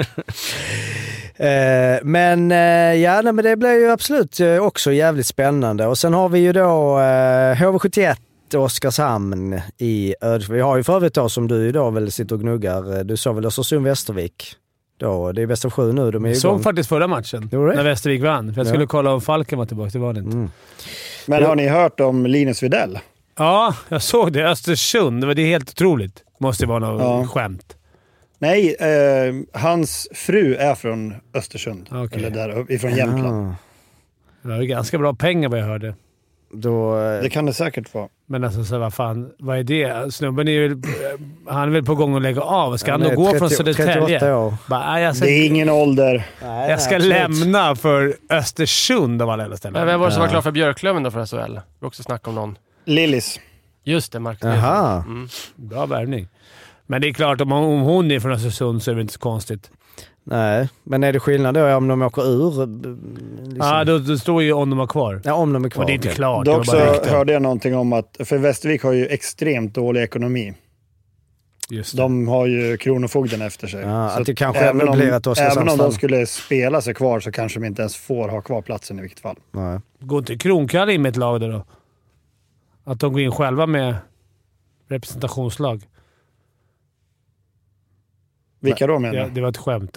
Eh, men eh, ja, nej, men det blir ju absolut eh, också jävligt spännande. Och sen har vi ju då eh, H V sjuttioett Oskarshamn i Ödeshög. Vi har ju för övrigt då, som du idag väl sitter och gnuggar, eh, du sa väl Östersund Västervik. Då, det är bäst av sju nu, de är Jag igång. såg faktiskt förra matchen. Gjorde det? När Västervik vann. För jag Ja. skulle kolla om Falken var tillbaka. Det var det inte. Mm. Men har ni hört om Linus Widell? Ja, jag såg det. Östersund. Det var det är helt otroligt. Måste vara något Ja. skämt. Nej, eh, hans fru är från Östersund. Okej. Eller där, ifrån Jämtland. Ah, Det var ju ganska bra pengar vad jag hörde. då, eh, Det kan det säkert vara. Men alltså, så vad fan, vad är det? Snubben är ju... Han är väl på gång att lägga av. Ska han han då är gå från trettio trettioåtta Södertälje? år. Bara, nej, jag ska, Det är ingen ålder. Nej, jag ska absolut. lämna för Östersund av alla jävla Men ställen. vem var det som Ja. var klar för Björklöven då för S H L? Vi har också snackat om någon. Lillis. Just det, Marcus Nilsson. Jaha. Mm. Bra värvning. Men det är klart, om hon, om hon är från Östersund så är det inte så konstigt. Nej, men är det skillnad då om de åker ur? eh, Liksom? Ja, då, då står ju om de var kvar. Ja, om de är kvar. Och det är inte okej. klart. Det Dock var bara så rykten. hörde jag någonting om att, för Västervik har ju extremt dålig ekonomi. Just det. De har ju kronofogden efter sig. Ja, Så att det kanske även ändå om, blir att Oskarshamn även om stannar. de skulle spela sig kvar så kanske de inte ens får ha kvar platsen i vilket fall. Nej. Går inte Kronkall in med ett lag där då? Att de går in själva med representationslag? Vilka då menar Ja, du? det var ett skämt.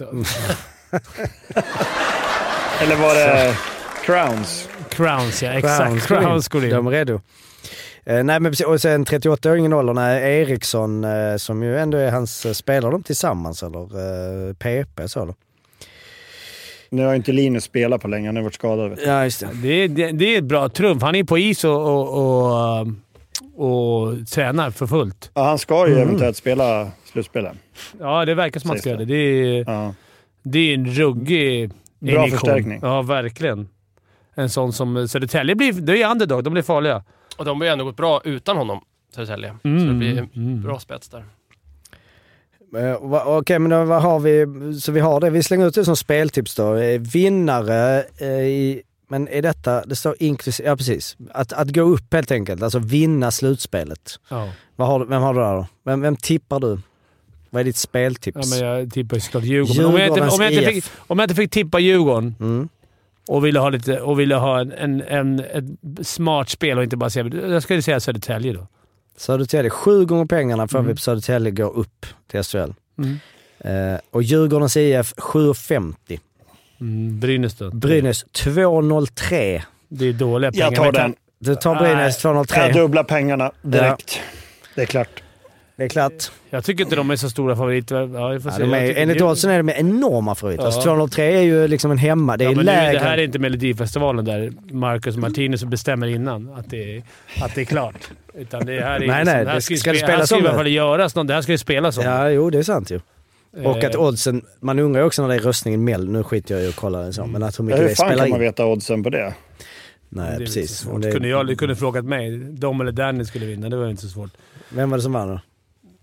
Eller var det Crowns? Crowns, ja. Exakt. Crowns går in. Crowns går in. De är redo. Eh, nej, men precis. Och sen trettioåtta-åringen ålder, nej, Eriksson, eh, som ju ändå är hans... Eh, spelar de tillsammans eller eh, P P så eller? Nu har inte Linus spelat på länge, han har varit skadad. Vet du. Ja, just det. Det är, det, det är ett bra trumf. Han är på is och, och, och, och tränar för fullt. Ja, han ska ju Mm. eventuellt spela slutspelet. Ja, det verkar som att han ska göra det. Det är, Ja. det är en ruggig Bra injektion. förstärkning. Ja, verkligen. En sån som Södertälje blir... Det är underdog. De blir farliga. Och de har ju ändå gått bra utan honom, Södertälje. Mm, Så det blir en mm. bra spets där. Eh, va- Okej, men då, vad har vi? Så vi har det. Vi slänger ut det som speltips då. Eh, Vinnare eh, i... Men är detta... Det står inklusive... Ja, precis. Att, att gå upp helt enkelt. Alltså vinna slutspelet. Ja. Vad har, du- vem har du där då? Vem, vem tippar du? Vad är ditt Ja, speltips? men jag tippar ju såklart Djurgården. Men om, jag inte, Djurgårdens om, jag inte I F. fick, om jag inte fick tippa Djurgården Mm. och ville ha, lite, och ville ha en, en, en, ett smart spel och inte bara säga... Jag skulle säga Södertälje då. Södertälje. Sju gånger pengarna får Mm. vi på Södertälje gå upp till S H L. Mm. Eh, och Djurgårdens I F sju femtio. Mm, Brynäs då. Brynäs två noll tre. Det är dåliga pengar. Jag tar men kan- den. Du tar Brynäs två noll tre. Jag dubblar pengarna direkt. Det är klart. Det är klart. Jag tycker inte de är så stora favoriter. Ja, vi får Ja, se. de Jag är, tycker enligt Djurgården- oddsen är de enorma favoriter. Ja. Alltså två noll tre är ju liksom en hemma. Det är Ja, men nu, lägre. det här är inte Melodifestivalen där Marcus Martinez bestämmer innan att det är, att det är klart. Utan det här är Nej, liksom, nej, det här det ska ju ska det spe- spelas här ska ju om i alla det. fall göras något. Det här ska ju spelas om. Ja, jo, det är sant ju. Och att Eh, oddsen, man undrar ju också när det är röstningen Mell, nu skiter jag ju och kollar den så, men att hur Ja, mycket hur det fan spelar kan man in. veta oddsen på det? Nej, det är inte precis. så Om svårt. det, Kunde jag kunde frågat mig. De eller Danny skulle vinna. Det var inte så svårt. Vem var det som vann då?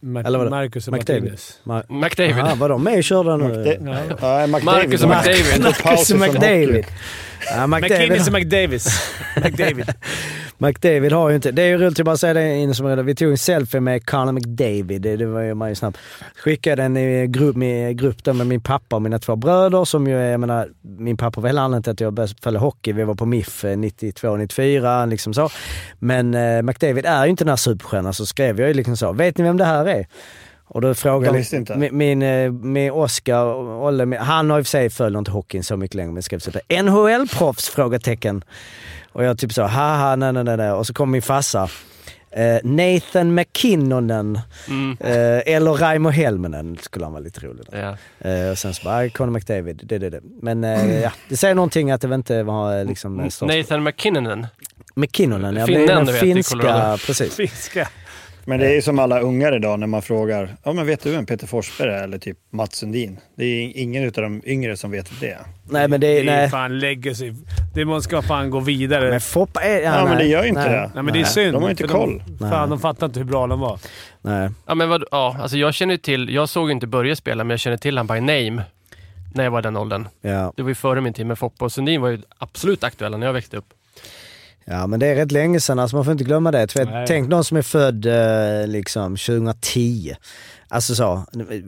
Ma- Eller vadå? Marcus och McDavid. Martinez. Ma- McDavid. Ah, var de med och körde nu? McDa- ja, McDavid. Marcus och McDavid. Marcus och McDavid. Ja, McKinnis McDavid. och McDavis. McDavid. McDavid har ju inte... Det är ju roligt att bara säga det innan som redan. Vi tog en selfie med Conor McDavid. Det, det var ju man ju snabbt. Skickade den i grupp med, grupp där med min pappa och mina två bröder som ju är, jag menar, min pappa var hela anledningen till att jag började följa hockey. Vi var på M I F nittiotvå nittiofyra liksom så. Men eh, McDavid är ju inte den här superstjärnan, så skrev jag ju liksom så. Vet ni vem det här är? Och då frågade inte. min, min, min Oscar, Olle, han har i och för sig följt inte hockeyn så mycket längre, men skrev så N H L-proffs? Frågetecken. Och jag typ så, haha, nej, nej, nej, nej. Och så kom min farsa. Eh, Nathan McKinnonen. Mm. Eh, eller Raimo Helminen skulle han vara lite rolig. Ja. Eh, och sen så bara, Conor McDavid, det, det, det. Men eh, ja, det säger någonting att det väl inte var liksom... Störst. Nathan McKinnonen. McKinnonen, ja. Finnen, Det är den du vet, i finska, Colorado. precis. Finska. Men det är ju som alla ungar idag när man frågar, ja men vet du vem Peter Forsberg är? Eller typ Mats Sundin. Det är ingen av de yngre som vet det. Nej, men det, Det är... är Nej. fan legacy. Det man ska fan gå vidare. Men Foppa är... Ja, nej, men det gör ju inte nej. det. Nej, men det är synd. De har ju inte för koll. De, fan, de fattar inte hur bra de var. Nej. Ja, men vad, ja, alltså jag känner till, jag såg inte Börje spela, men jag känner till han by name när jag var den åldern. Ja. Det var ju före min tid, men Foppa och Sundin var ju absolut aktuella när jag växte upp. Ja, men det är rätt länge sedan, alltså man får inte glömma det. För Nej. tänk någon som är född eh, liksom tjugohundratio. Alltså så,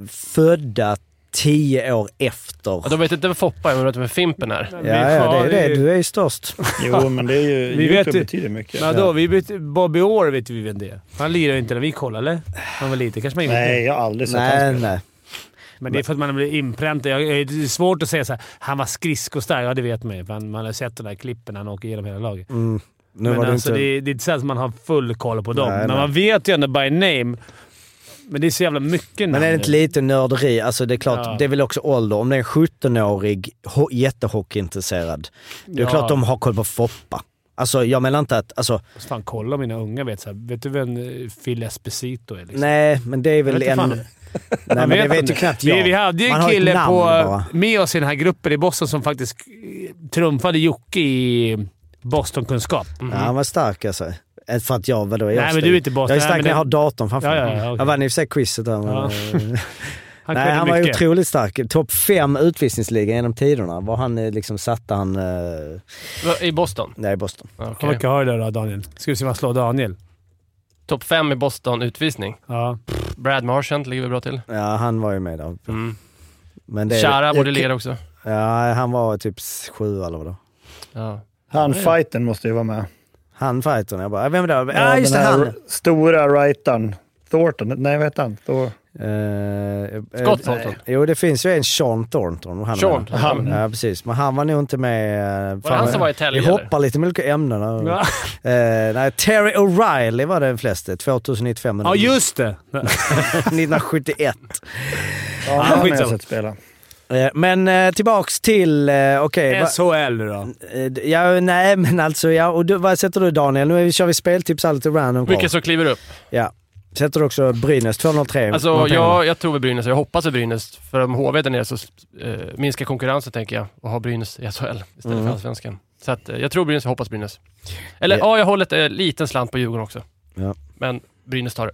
födda tio år efter. Ja, de vet inte vad Foppa är, men de vet vem Fimpen är. Ja, ja, det är det. Du är ju störst. Jo, men det är ju, Vi YouTube vet ju- betyder mycket. Men då, vi bytte, Bobby Orr vet vi vem det är. Han lirar ju inte när vi kollar, eller? Han var lite, kanske man inte. Nej, jag har aldrig sett Nej, han spela. nej. Men det är för att man blir inpräntad. Jag- Det är svårt att säga så här, han var skridskostark. Ja, det vet man ju. Man, man har sett de där klippen när han åker genom hela laget. Mm. Nu Men var det alltså, inte... det, är, det är inte så att man har full koll på dem. Nej, men nej. man vet ju ändå by name. Men det är så jävla mycket Men är det namn. inte lite nörderi? Alltså det är klart, Ja. det är väl också ålder. Om det är en sjutton-årig ho- jättehockeyintresserad, det är Ja. klart de har koll på Foppa. Alltså jag menar inte att... Alltså, Fan, kolla om mina unga vet så här. Vet du vem eh, Phil Esposito är? Liksom? nej, men det är väl Jag vet en... inte Nej, fan. men det Man vet om ju knappt jag. Vi, vi hade ju Man en har ett kille namn på, bara. med oss i den här gruppen i Boston som faktiskt eh, trumfade Jocke i Boston-kunskap. Ja, han var stark alltså. För att jag var då... Nej, men du är inte Boston. Jag är stark Nej, men när jag har det- datorn framför Ja, mig. ja, ja, okej. Jag vann i och för sig quizet där. Men, Ja. eh, Han nej, kunde han var mycket. otroligt stark. Topp fem utvisningsliga genom tiderna. Var han eh, liksom satte han... Eh, Va, I Boston? nej, i Boston. Ja, Han okej. verkar ha det då, Daniel. Ska vi se vad han slår Daniel. Topp fem i Boston utvisning. Ja. Brad Marchand ligger vi bra till. Ja, han var ju med där. Mm. Men det, Chara borde jag- ligga där också. Ja, han var typ sju eller vad då. Ja. Han fighten måste ju vara med. Han fightern. Jag bara, vem är det? Ja, Ja, just det, den här han. r- stora rightern. Thornton. Nej, vad heter han? Thor. Uh, Scott Thornton. Jo, det finns ju en Sean Thornton. Han Sean. är- Han. Ja, precis. Men han var nog inte med. Uh, Var det han som var i Tälje, Vi eller? hoppar lite med olika ämnen. Uh, Ja. nej, Terry O'Reilly var det den flesta. tjugonittiofem. ja, just det! nittonhundrasjuttioett. Ja, han har jag skitsamma. sett spela. Eh, Men eh, tillbaks till, eh, okej. va- S H L då. eh, ja, nej, men alltså, ja. Och du, vad sätter du Daniel? Nu kör vi speltips alltid random. kvar. Vilka som kliver upp? Ja. Sätter du också Brynäs tvåhundratre? Alltså, Någonting jag, jag tror väl Brynäs. Jag hoppas att Brynäs. För om H V där nere så eh, minskar konkurrensen, tänker jag. Och ha Brynäs i S H L istället Mm. för Allsvenskan. Så att, eh, jag tror Brynäs, jag hoppas Brynäs. Eller Ja. ja, jag håller ett eh, liten slant på Djurgården också. Ja. Men Brynäs tar det.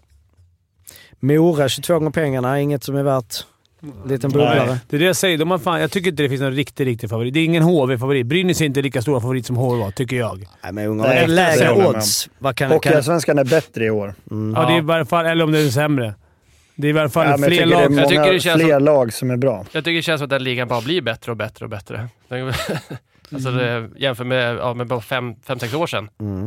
Mora, tjugotvå gånger pengarna, inget som är värt. Liten bubblare. Nej. Det är det jag säger. De har fan, jag tycker inte det finns någon riktig, riktig favorit. Det är ingen H V-favorit. Brynäs är inte lika stora favorit som H V var, tycker jag. Nej, men unga, Nej, det är lägre det håller jag med odds. Vad kan, kan, Hockeyallsvenskan är bättre i år. mm. Ja, det är i varje fall... Eller om det är sämre. Det är i varje fall Ja, men jag fler tycker det är lag. många Jag tycker det känns fler som- lag som är bra. Jag tycker det känns som att den ligan bara blir bättre och bättre och bättre. alltså det, jämför med, ja, med bara fem, fem, sex år sedan. Mm.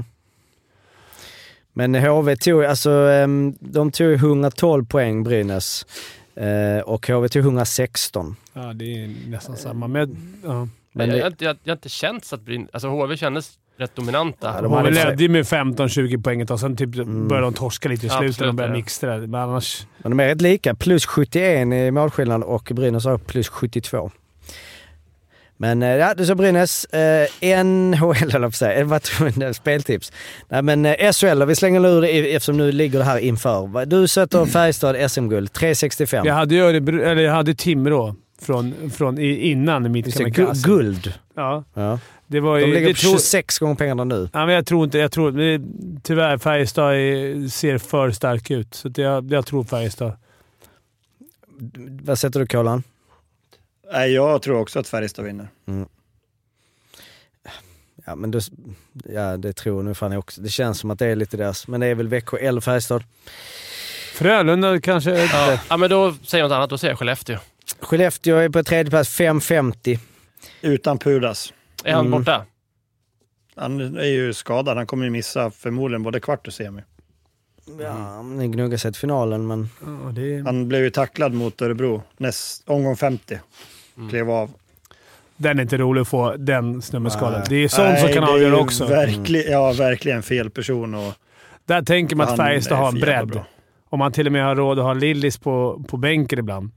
Men H V tog, alltså, ehm, de tog etthundratolv poäng, Brynäs. Eh, och H V tog etthundrasexton. Ja, det är nästan samma. Men, ja. Men jag, det- jag, har inte- jag, jag har inte känt så att Brynäs... Alltså H V kändes rätt dominanta. Ja, de H V hade- ledde ju med femton tjugo poäng och sen typ Mm. började de torska lite i slutet Absolut, och började ja. mixtra det. Men annars... Men de är rätt lika. Plus sjuttioen i målskillnad och Brynäs har plus sjuttiotvå. Men eh, ja, du sa Brynäs. Eh, N H L, eller för sig. Vad tror du? Speltips. Nej, men eh, S H L, vi slänger ur det i- eftersom nu ligger det här inför. Du sätter Färjestad S M-guld, tre sextiofem. Jag hade, ju Örebro- eller jag hade Timrå från, från i- innan mitt Just det, kamikaze. gu- guld. Ja. Ja. Det var De ju, ligger det på tro, tjugosex gånger pengarna nu. ja, men jag tror inte... Jag tror, det, tyvärr, Färjestad är, ser för stark ut. Så att jag, jag tror Färjestad. Vad sätter du, Kolan? Nej, jag tror också att Färjestad vinner. Mm. Ja, men det, ja, det tror nu fan jag också. Det känns som att det är lite deras. Men det är väl Växjö eller Färjestad. Frölunda kanske... Ja. ja, men då säger jag något annat. Då säger jag Skellefteå. Skellefteå är på tredje plats, fem femtio. Utan Pudas. Är han Mm. borta? Han är ju skadad. Han kommer ju missa förmodligen både kvart och semi. Ja, men det gnuggar sig till finalen, men... Ja, det är... Han blev ju tacklad mot Örebro. Näst, omgång femtio. Mm. Klev av. Den är inte rolig att få den snubbenskadan. Nej. Det är sånt Nej, som kan det är avgöra ju också. Verkli, ja, verkligen fel person. Och Där tänker man att han Färjestad är har en för jävla bredd. bra. Om man till och med har råd att ha Lillis på, på bänken ibland,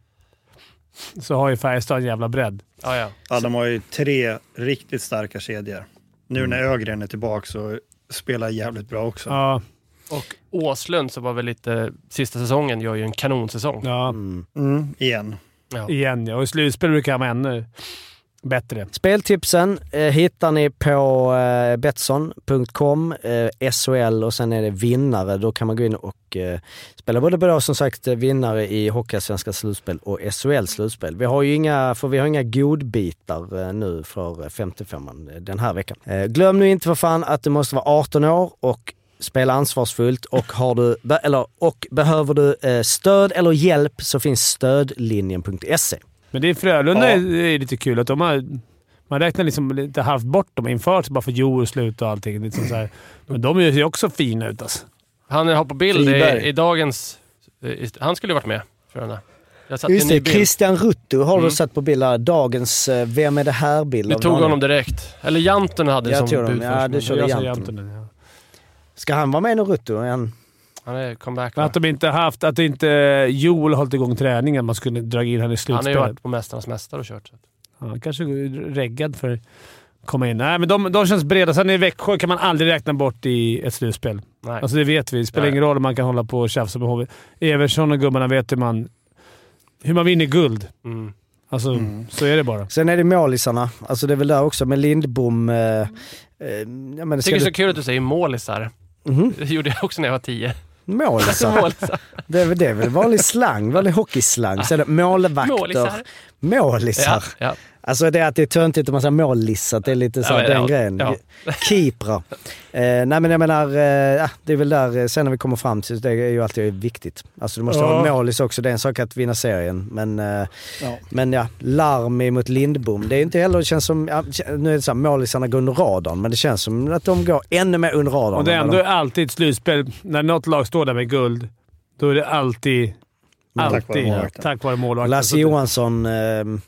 så har ju Färjestad en jävla bredd. Ja, ja. Ja, de har ju tre riktigt starka kedjor. Nu när Ögren är tillbaka så spelar jävligt bra också. Ja, Och Åslund, som var väl lite sista säsongen, gör ju en kanonsäsong. ja. Mm. Mm, igen. Ja. Igen ja. Och i slutspel brukar han vara ännu bättre. Speltipsen eh, hittar ni på eh, Betsson punkt com, eh, S H L, och sen är det vinnare. Då kan man gå in och eh, spela både bra, som sagt, vinnare i Hockeyallsvenska slutspel och S H L slutspel. Vi har ju inga, för vi har inga godbitar eh, nu för femtiofemman den här veckan. Eh, glöm nu inte för fan att du måste vara arton år och spela ansvarsfullt, och har du eller och behöver du eh, stöd eller hjälp, så finns stödlinjen punkt se. Men det är Frölunda Ja. är, är lite kul att de har... Man räknar liksom lite halvt bort dem inför, bara för jordsslut och allting. Liksom så här. Men de ser ju också fina ut alltså. Han har på bild i, Friberg. i dagens... I, han skulle ju varit med för den här. Jag satt i en Just ny det, bild. Christian Rutto har Mm. du satt på bilder. Dagens eh, Vem är det här-bild. Vi av tog någon. honom direkt. Eller Janten hade Jag som tror de- bud ja, först, det men körde Jag Janten. säger Janten, ja. Ska han vara med nu, Rutto? Han... Han är comeback. Men va? att de inte haft... Att inte Joel hållit igång träningen. Man skulle dra in han i Han har ju slutspelet. varit på Mästarnas mästare och kört. Så. Han kanske är reggad för att komma in. Nej, men de, de känns breda. Sen i Växjö kan man aldrig räkna bort i ett slutspel. Nej. Alltså det vet vi. Det spelar Nej. ingen roll om man kan hålla på och tjafsa med H V. Eversson och gubbarna vet hur man, hur man vinner guld. Mm. Alltså, Mm. så är det bara. Sen är det målisarna. Alltså det är väl där också med Lindbom. Eh, eh, ja, men det Jag ska tycker det är du... så kul att du säger målisar. Mhm. Det gjorde jag också när jag var tio. Målisar. Målisar. Det är, väl- det är väl vanlig slang, vanlig hockeyslang. Så är det målvakter. Målisar. Målisar. Ja, ja. Alltså det är att det är töntigt om man säger mållisat. Det är lite så Ja, här, den ja, grejen. ja. Keeprar. Eh, nej men jag menar, eh, ja, det är väl där, eh, sen när vi kommer fram till, det är ju alltid viktigt. Alltså du måste Ja. ha en målis också, det är en sak att vinna serien. Men, eh, Ja. men ja, larm mot Lindbom. Det är inte heller, det känns som, ja, nu är det så här, målisarna går under radarn, men det känns som att de går ännu mer under radarn. Och det är än ändå vad de- alltid ett slutspel. När något lag står där med guld, då är det alltid... Tack vare Alltid. målvakten. Tack vare målvakten. Lasse Så att- Johansson, eh,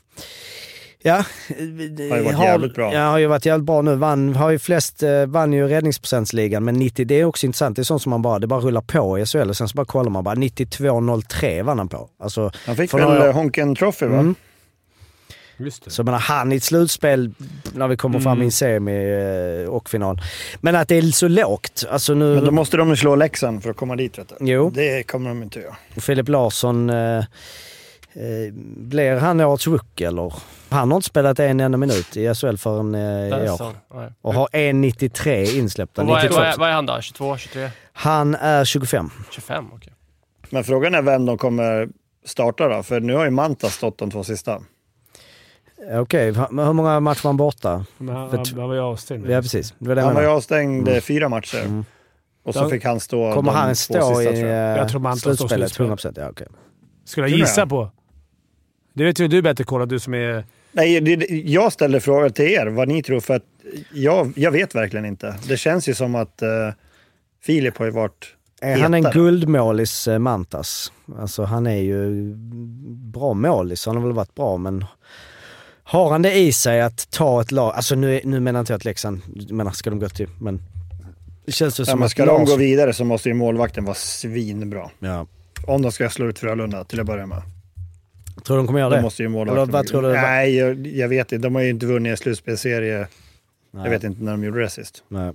ja, Har ju varit jävligt bra. Ja, har ju varit jävligt bra nu. Vann, har ju flest, eh, vann ju räddningsprocentsligan, men nittio, det är också intressant. Det är sånt som man bara, det bara rullar på i S H L och sen så bara kollar man bara, nittiotvå noll tre vann han på. Alltså, Han fick för väl några- eh, Honken Trophy va? Mm. Just det. Så menar, han i ett slutspel när vi kommer fram i en semi eh, och final. Men att det är så lågt. Alltså nu, Men då måste de ju slå Leksand för att komma dit vet du. Jo. Det kommer de inte göra. Filip Larsson, eh, eh, blir han årets rookie eller? Han har inte spelat en enda minut i S H L förrän eh, i Där år. så. Nej. Och har en nittiotre insläppta. Och vad, är, nittiotvå. vad, är, vad är han då? tjugotvå, tjugotre, Han är tjugofem. tjugofem? Okej. Men frågan är vem de kommer starta då? För nu har ju Manta stått de två sista. Okej, men hur många matcher var han borta? Men han, För han, t- han var ju avstängd. Ja, precis. Det var det jag Han var ju menade. avstängd Mm. fyra matcher. Mm. Och så Ja. fick han stå Kommer de han två stå sista, i tror jag. eh, Jag tror Manta står slutspelet? slutspel. hundra procent, ja okej. Skulle jag Tror du gissa det? på. Det vet ju du bättre, Kolla, du som är... Nej, det, det- jag ställde frågor till er vad ni tror för att jag, jag vet verkligen inte. Det känns ju som att uh, Filip har ju varit Är han en hetare. guldmålis, eh, Mantas? Alltså han är ju bra målis, han har väl varit bra, men har han det i sig att ta ett lag, alltså nu, är- nu menar inte jag att Leksand, jag menar ska de gå till, men det känns ju Ja, som men att ska de Lars- gå vidare så måste ju målvakten vara svinbra. Ja. Om de ska slå ut Frölunda till att börja med. Tror du de kommer göra Då det? måste ju Eller målvakten... vad tror du? Nej, jag, jag vet inte. De har ju inte vunnit en slutspelserie. Nej. Jag vet inte när de gjorde det sist. Nej.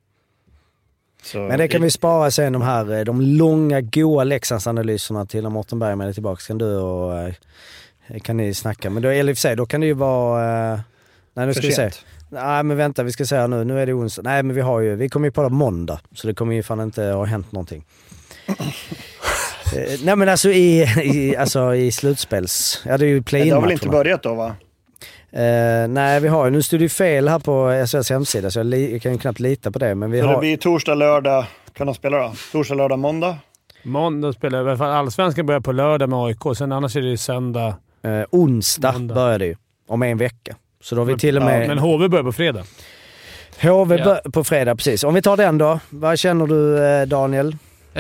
Så, Men det kan vi spara sen, de här eh, de långa, goa Leksandsanalyserna till när Mårten Bergman är tillbaka. Kan du och eh, kan ni snacka. Men då, eller i och för sig, då kan det ju vara... Eh, Nej, nu ska vi se. Nej, men vänta, vi ska säga nu. Nu är det onsdag. Nej, men vi har ju, vi kommer ju på det måndag. Så det kommer ju fan inte ha hänt någonting. eh, nej, men alltså i, i, alltså i slutspels... Ja, det är ju play-in. Det har väl inte börjat då, va? Eh, nej, vi har ju... Nu står det ju fel här på S V:s hemsida, så jag, li, jag kan ju knappt lita på det. Men vi så har... det blir torsdag, lördag. Kan de spela då? Torsdag, lördag, måndag? Måndag spelar i alla fall. Allsvenskan börjar på lördag med A I K. Sen annars är det ju söndag. Eh, onsdag måndag. Börjar det ju. Om en vecka. Så då har vi till och med... Ja, men H V börjar på fredag. H V ja. på fredag, precis. Om vi tar den då. Vad känner du, Daniel? Eh,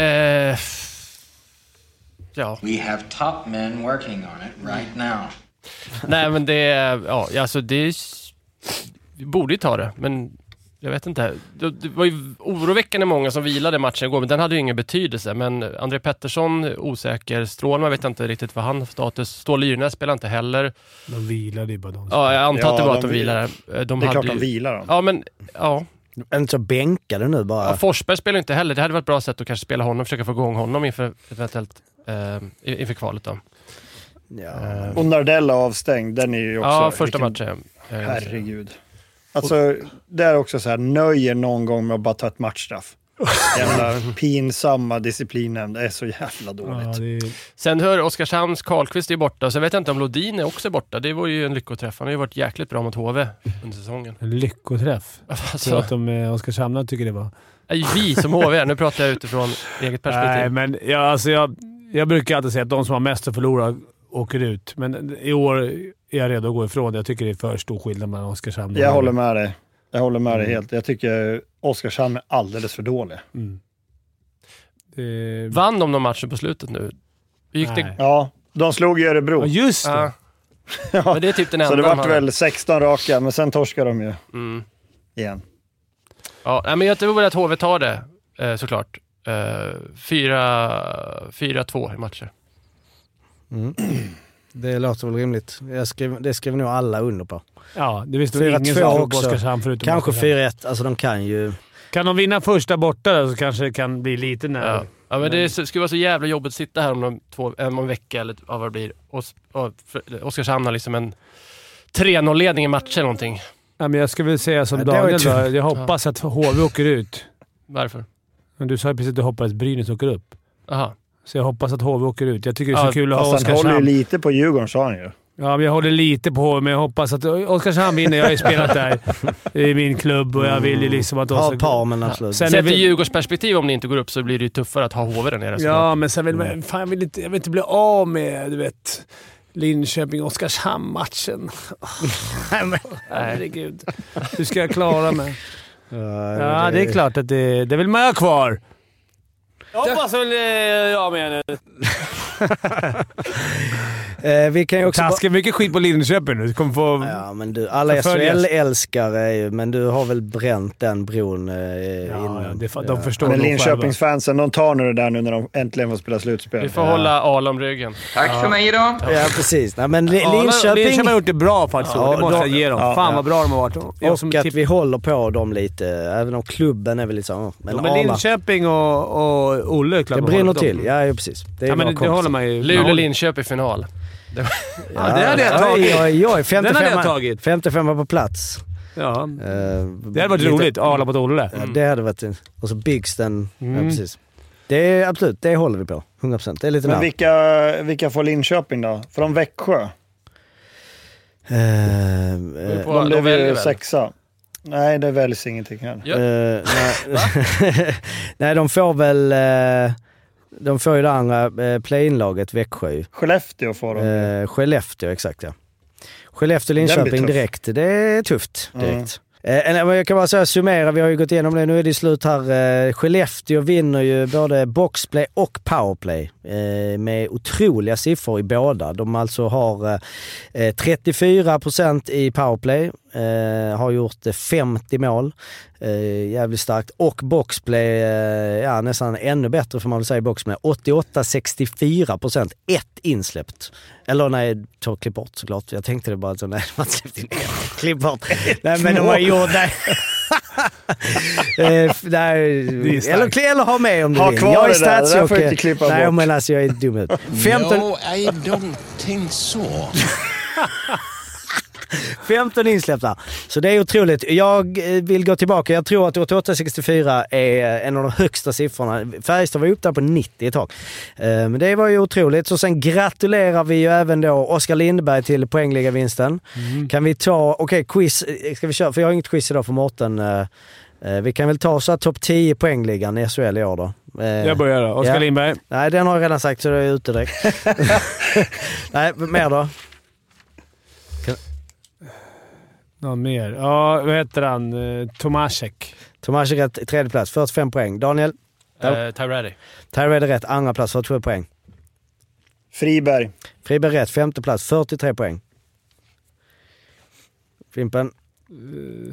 ja. We have top men working on it right now. Nej, men det är... Ja, alltså det är... Vi borde ju ta det, men jag vet inte. Det, det var ju oroväckande många som vilade matchen igår, men den hade ju ingen betydelse. Men André Pettersson, osäker. Strålman vet inte riktigt vad han har status. Ståle Djurnes spelar inte heller. De vilade ju bara de. Ja, jag antar ja, att det var de att de vilade. De det är klart ju... de vilar dem. Ja, men... Ja. Inte så bänkade nu bara. Ja, Forsberg spelar inte heller. Det hade varit ett bra sätt att kanske spela honom. Försöka få igång honom inför eventuellt eh, inför kvalet då. Ja. Och Nardella avstängd, den är ju också... Ja, första vilken... matchen. Herregud. Alltså, det är också så här, nöjer någon gång med att bara ta ett matchstraff. Jävla pinsamma disciplinen. Det är så jävla dåligt. Ja, det är... Sen hör Oskarshamns Karlqvist är borta. Så jag vet inte om Lodin är också borta. Det var ju en lyckoträff. Han har ju varit jäkligt bra mot H V under säsongen. En lyckoträff? Alltså, så att de eh, Oskarshamna tycker det var... Vi som H V. Nu pratar jag utifrån eget perspektiv. Nej, men ja, alltså jag, jag brukar alltid säga att de som har mest att förlora åker ut. Men i år är jag redo att gå ifrån det. Jag tycker det är för stor skillnad mellan Oskarshamn och... Jag håller med dig. Jag håller med dig helt. Jag tycker Oskarshamn är alldeles för dålig. Mm. Det... Vann de någon matcher på slutet nu? Gick det... Ja, de slog ju Örebro. Ja, just det. Ja. Ja. Men det är typ den enda. Så det de vart hade. väl sexton raka, men sen torskade de ju. Mm. Igen. Ja, men jag tror att H V tar det, såklart. fyra två i matcher. Mm. Det låter väl rimligt. Jag skrev, det skrev nog alla under på. Ja, det visste väl ingen som också. Oskarshamn förutom kanske Oskarshamn. fyra ett. Alltså de kan ju... Kan de vinna första borta så kanske det kan bli lite nära. Ja. Ja, men det skulle vara så jävla jobbigt att sitta här om de två, en, en vecka eller vad det blir. Och, och, Oskarshamn har liksom en tre noll-ledning i matchen eller någonting. Ja, men jag skulle väl säga som ja, Daniel då. Jag hoppas ja. att H V åker ut. Varför? Men du sa precis att du hoppas att Brynäs åker upp. Aha. Så jag hoppas att H V åker ut. Jag tycker det är så ja, kul att ha Oskarshamn. Han håller ju lite på Djurgården, sa han ju. Ja, men jag håller lite på H V, men jag hoppas att Oskarshamn vinner. Jag har ju spelat där i min klubb och jag vill ju liksom att... Ha ett par, men absolut. Sen Sett i Djurgårds perspektiv, om ni inte går upp så blir det ju tuffare att ha H V där nere. Ja, men sen vill man... Fan, jag vill inte, jag vill inte bli av med, du vet... Linköping-Oskarshamn-matchen. Oh, herregud. Hur ska jag klara mig? Ja, det är klart att det, det vill man ha kvar. Jag hoppas väl jag med nu. eh, vi kan ju också... Taskar mycket skit på Linköping nu. Du kommer få... Ja, men du, alla S H L-älskare är ju... Men du har väl bränt den bron eh, ja, innan. Ja, det, de förstår men Linköpingsfansen, de tar nu det där nu när de äntligen får spela slutspel. Vi får ja. hålla Arla om ryggen. Tack ja. för mig då. Ja, ja precis. Nej, men ja, Linköping... Linköping har gjort det bra faktiskt. Ja, det måste jag ge dem. Ja, Fan ja. vad bra de har varit. Jag och som att tipp... vi håller på dem lite. Även om klubben är väl lite så. Men, ja, men Linköping och, och Olle är klart. Det brinner till. Ja, ja, precis. Det är ja, men det håller man ju. Luleå-Linköping final. Det var... ja, ja, det hade jag tagit. Jag, jag är femtiofem, Den hade jag tagit. femtiofem på plats. Ja. Uh, det hade varit lite, roligt. Arla mot Olle. Ja, det hade varit... Och så byggs den... Mm. Ja, precis. Det är absolut, det håller vi på. hundra procent. Det är lite men vilka, vilka får Linköping då? Får de Växjö? Uh, uh, de blev ju sexa. Nej, det väljs ingenting här. Ja. Uh, nej. nej, de får väl... Uh, de får ju det andra uh, play-in-laget, Växjö. Skellefteå får de. Uh, Skellefteå, exakt ja. Skellefteå-Linköping direkt. Det är tufft direkt. Mm. Eh, jag kan bara säga, summera, vi har ju gått igenom det, nu är det slut här. Eh, Skellefteå vinner ju både boxplay och powerplay eh, med otroliga siffror i båda. De alltså har eh, trettiofyra procent i powerplay, eh, har gjort femtio mål, eh, jävligt starkt. Och boxplay, eh, ja nästan ännu bättre får man väl säga, boxplay, åttioåtta sextiofyra procent, ett insläppt. Eller nej, ta klipp bort såklart. Jag tänkte det bara så, nej, man släppte in klipp bort. Nej, men de har gjort det. uh, nej, eller, eller ha med om du ha vill. Kvar jag är statsjockey. Nej, men alltså jag är dum ut. femton... No, I don't think so. femton insläppta. Så det är otroligt. Jag vill gå tillbaka. Jag tror att åttioåtta sextiofyra är en av de högsta siffrorna. Färjestad var upp där på nittio ett tag. Men det var ju otroligt. Så sen gratulerar vi ju även då Oskar Lindberg till poängliga-vinsten. Mm. Kan vi ta... Okej, okay, quiz. Ska vi köra? För jag har inget quiz idag för Mårten. Vi kan väl ta så att topp tio poängligan i S H L i år då. Jag börjar då. Oskar ja. Lindberg. Nej, den har jag redan sagt så det är ute direkt. Nej, mer då? Någon mer? Ja, vad heter han? Tomasek. Tomasek rätt, tredje plats, fyrtiofem poäng. Daniel? Uh, Tyready. Tyready rätt, andra plats, fyrtiosju poäng. Friberg. Friberg rätt, femte plats, fyrtiotre poäng. Fimpen? Uh,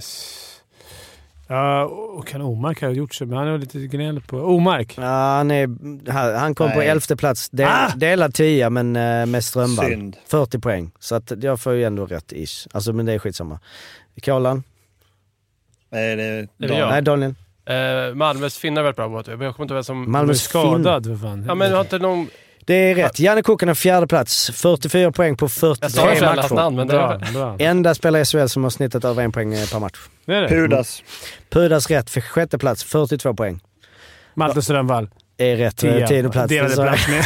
Ja, och kan Omark ha gjort så, men han är lite gnäll på... Omark? Ja, han, är, han kom Nej. på elfte plats. Del, ah! Delad tia, men med Strömvall. Synd. fyrtio poäng. Så att jag får ju ändå rätt ish. Alltså, men det är skitsamma. Kolan? Nej, det är Daniel. Nej, Daniel. Uh, Malmös finnar är väldigt bra båt. Jag kommer inte vara som... Malmös skadad, för fan. Ja, men har inte någon... Det är rätt. Janne Kukkonen fjärde plats. fyrtiofyra poäng på fyrtiotre matcher. Namn, men bra, bra. Enda spelare i S H L som har snittat över en poäng per match. Det är det. Pudas. Pudas rätt för sjätte plats. fyrtiotvå poäng. Malte Strömvall. Är rätt. Tionde plats. Delade plats med.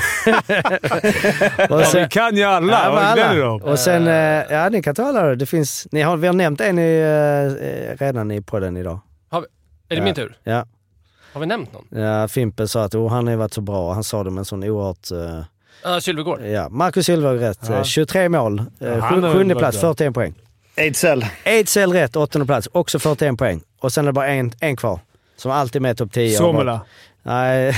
Och sen, ja, vi kan ju alla. Ja, alla. Och sen, ja, ni kan ta alla. Det finns, ni har, vi har nämnt en i, uh, redan i podden idag. Har vi, är det ja. min tur? Ja. Har vi nämnt någon? Ja, Fimpen sa att oh, han har varit så bra. Han sa det med en sån oerhört... Uh, Ja, Sylvegård. Ja, Marcus Sylvegård rätt. Ja. tjugotre mål. Ja, Sju, sjunde plats, fyrtioen poäng. Ejdsell. Ejdsell rätt, åttonde plats. Också fyrtioen poäng. Och sen är det bara en, en kvar. Som alltid med topp tio. Somela. Nej,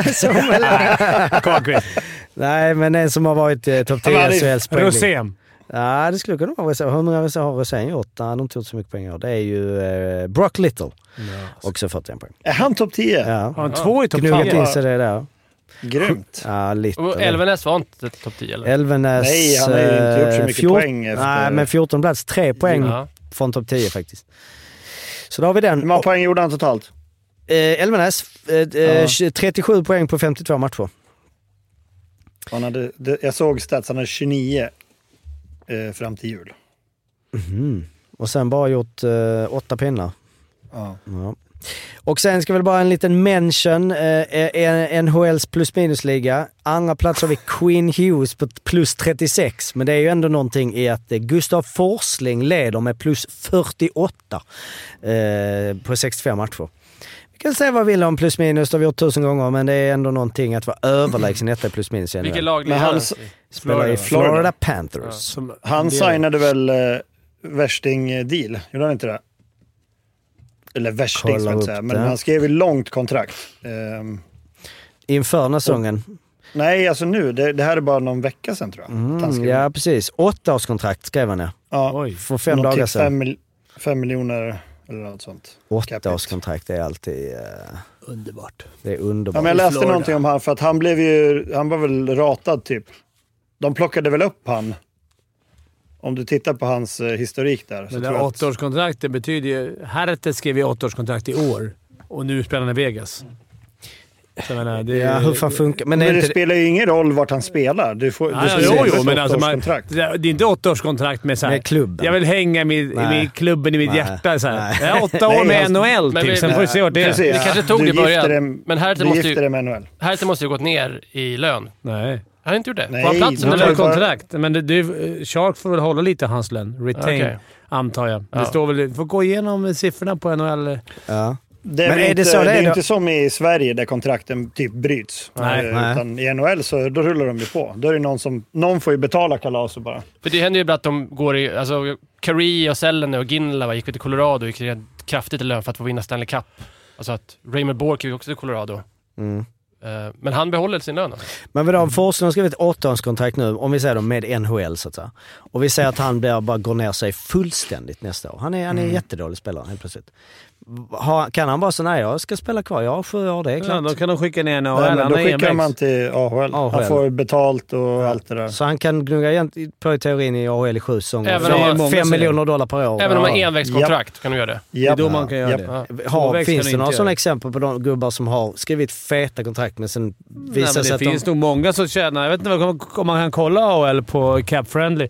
Somela. Nej, men en som har varit eh, topp tio S H L poäng. Rosén. Ja, det skulle kunna vara Rosén. Hur många har Rosén gjort? Nej, de har inte gjort så mycket poäng. Det är ju eh, Brock Little. Ja. Också fyrtioen poäng. Är han topp tio? Ja. Har han två i topp tio? Gnuggat in sig det där. Grymt. Ja, lite. Och Elvenäs var inte topp tio eller? Elvenäs... Nej, han har ju inte gjort så mycket fjorton, poäng efter... Nej, men fjorton plats. Tre poäng ja. Från topp tio faktiskt. Så då har vi den. Hur många poäng gjorde han totalt? Eh, Elvenäs, eh, ja. trettiosju poäng på femtiotvå matcher. Han hade, det, jag såg stats, han hade tjugonio eh, fram till jul. Mm. Och sen bara gjort eh, åtta pinnar. Ja. Ja. Och sen ska väl bara en liten mention, eh, N H L:s plus-minus-liga. Andra plats har vi Quinn Hughes på plus trettiosex, men det är ju ändå någonting i att eh, Gustav Forsling leder med plus fyrtioåtta eh, på sextiofem matcher. Vi kan säga vad vi vill om plus-minus, det har vi gjort tusen gånger, men det är ändå någonting att vara överlägsen detta plus-minus. Vilket lag men han spelar i Florida, Florida Panthers. Ja, han signade väl eh, värsting-deal, gjorde han inte det? Eller värsting ska jag säga, men han skrev ju långt kontrakt. Um, Inför när säsongen? Nej, alltså nu. Det, det här är bara någon vecka sedan tror jag. Mm, ja, precis. Åtta års kontrakt skrev han ja. Ja, Oj, för fem dagar typ sedan. Fem, mil, fem miljoner eller något sånt. Åtta års kontrakt är alltid... Uh, underbart. Det är underbart. Ja, men jag läste någonting om han, för att han blev ju... Han var väl ratad typ. De plockade väl upp han. Om du tittar på hans eh, historik där. Så det där åttaårskontraktet betyder ju... Hertha skrev ju åttaårskontrakt i år. Och nu spelar han i Vegas. Så jag menar, det, ja, hur fan funkar... Men, men det, inte... spelar ju ingen roll vart han spelar. Du får, ja, du ja, jo, jo, men alltså man, det är inte åttaårskontrakt med så här... Med klubben. Jag vill hänga med, med klubben i mitt Nej. hjärta. Så här. Jag har åtta år med N H L men typ. Vi, sen får vi se vart det är. Vi kanske tog det i början. Dem, men Hertha måste, ju, med N H L. Hertha måste ju gått ner i lön. Nej. Har han inte gjort det? Nej, får han platsen han eller? har kontrakt. Men det, det, Shark får väl hålla lite hans lön. Retain, okay. Antar jag. Ja. Det står väl... får gå igenom siffrorna på N H L. Ja. Det är, men är inte, det, så det, är det är inte som i Sverige där kontrakten typ bryts. Nej, eh, utan i N H L så då rullar de ju på. Då är det någon som... Någon får ju betala kalaset bara. För det händer ju att de går i... Alltså, Carey och Selene och Ginla gick till Colorado och gick kraftigt i lön för att få vinna Stanley Cup. Alltså att Raymond Bourque gick också till Colorado. Mm. Men han behåller sin lön. Men vadå, Forsling har skrivit ett åttaårskontrakt nu, om vi säger då med N H L så att säga. Och vi säger att han blir, bara går ner sig fullständigt nästa år. Han är, han är en mm. jättedålig spelare helt plötsligt. Ha, kan han bara säga nej, jag ska spela kvar? Ja, sju år, det är klart. Ja, då kan de skicka ner en A H L. Ja, då skickar man till A H L. A H L. Han får betalt och ja. allt det där. Så han kan gnugga på i teorin i A H L i sju säsonger. Även om man fem miljoner dollar per år. Även om man har envägskontrakt ja. kan du göra det. Ja. Det är då man kan göra ja. det. Har, finns det några sådana exempel på de gubbar som har skrivit feta kontrakt men sen visar sig att det finns de... nog många som tjänar. Jag vet inte om man kan kolla A H L på Cap Friendly.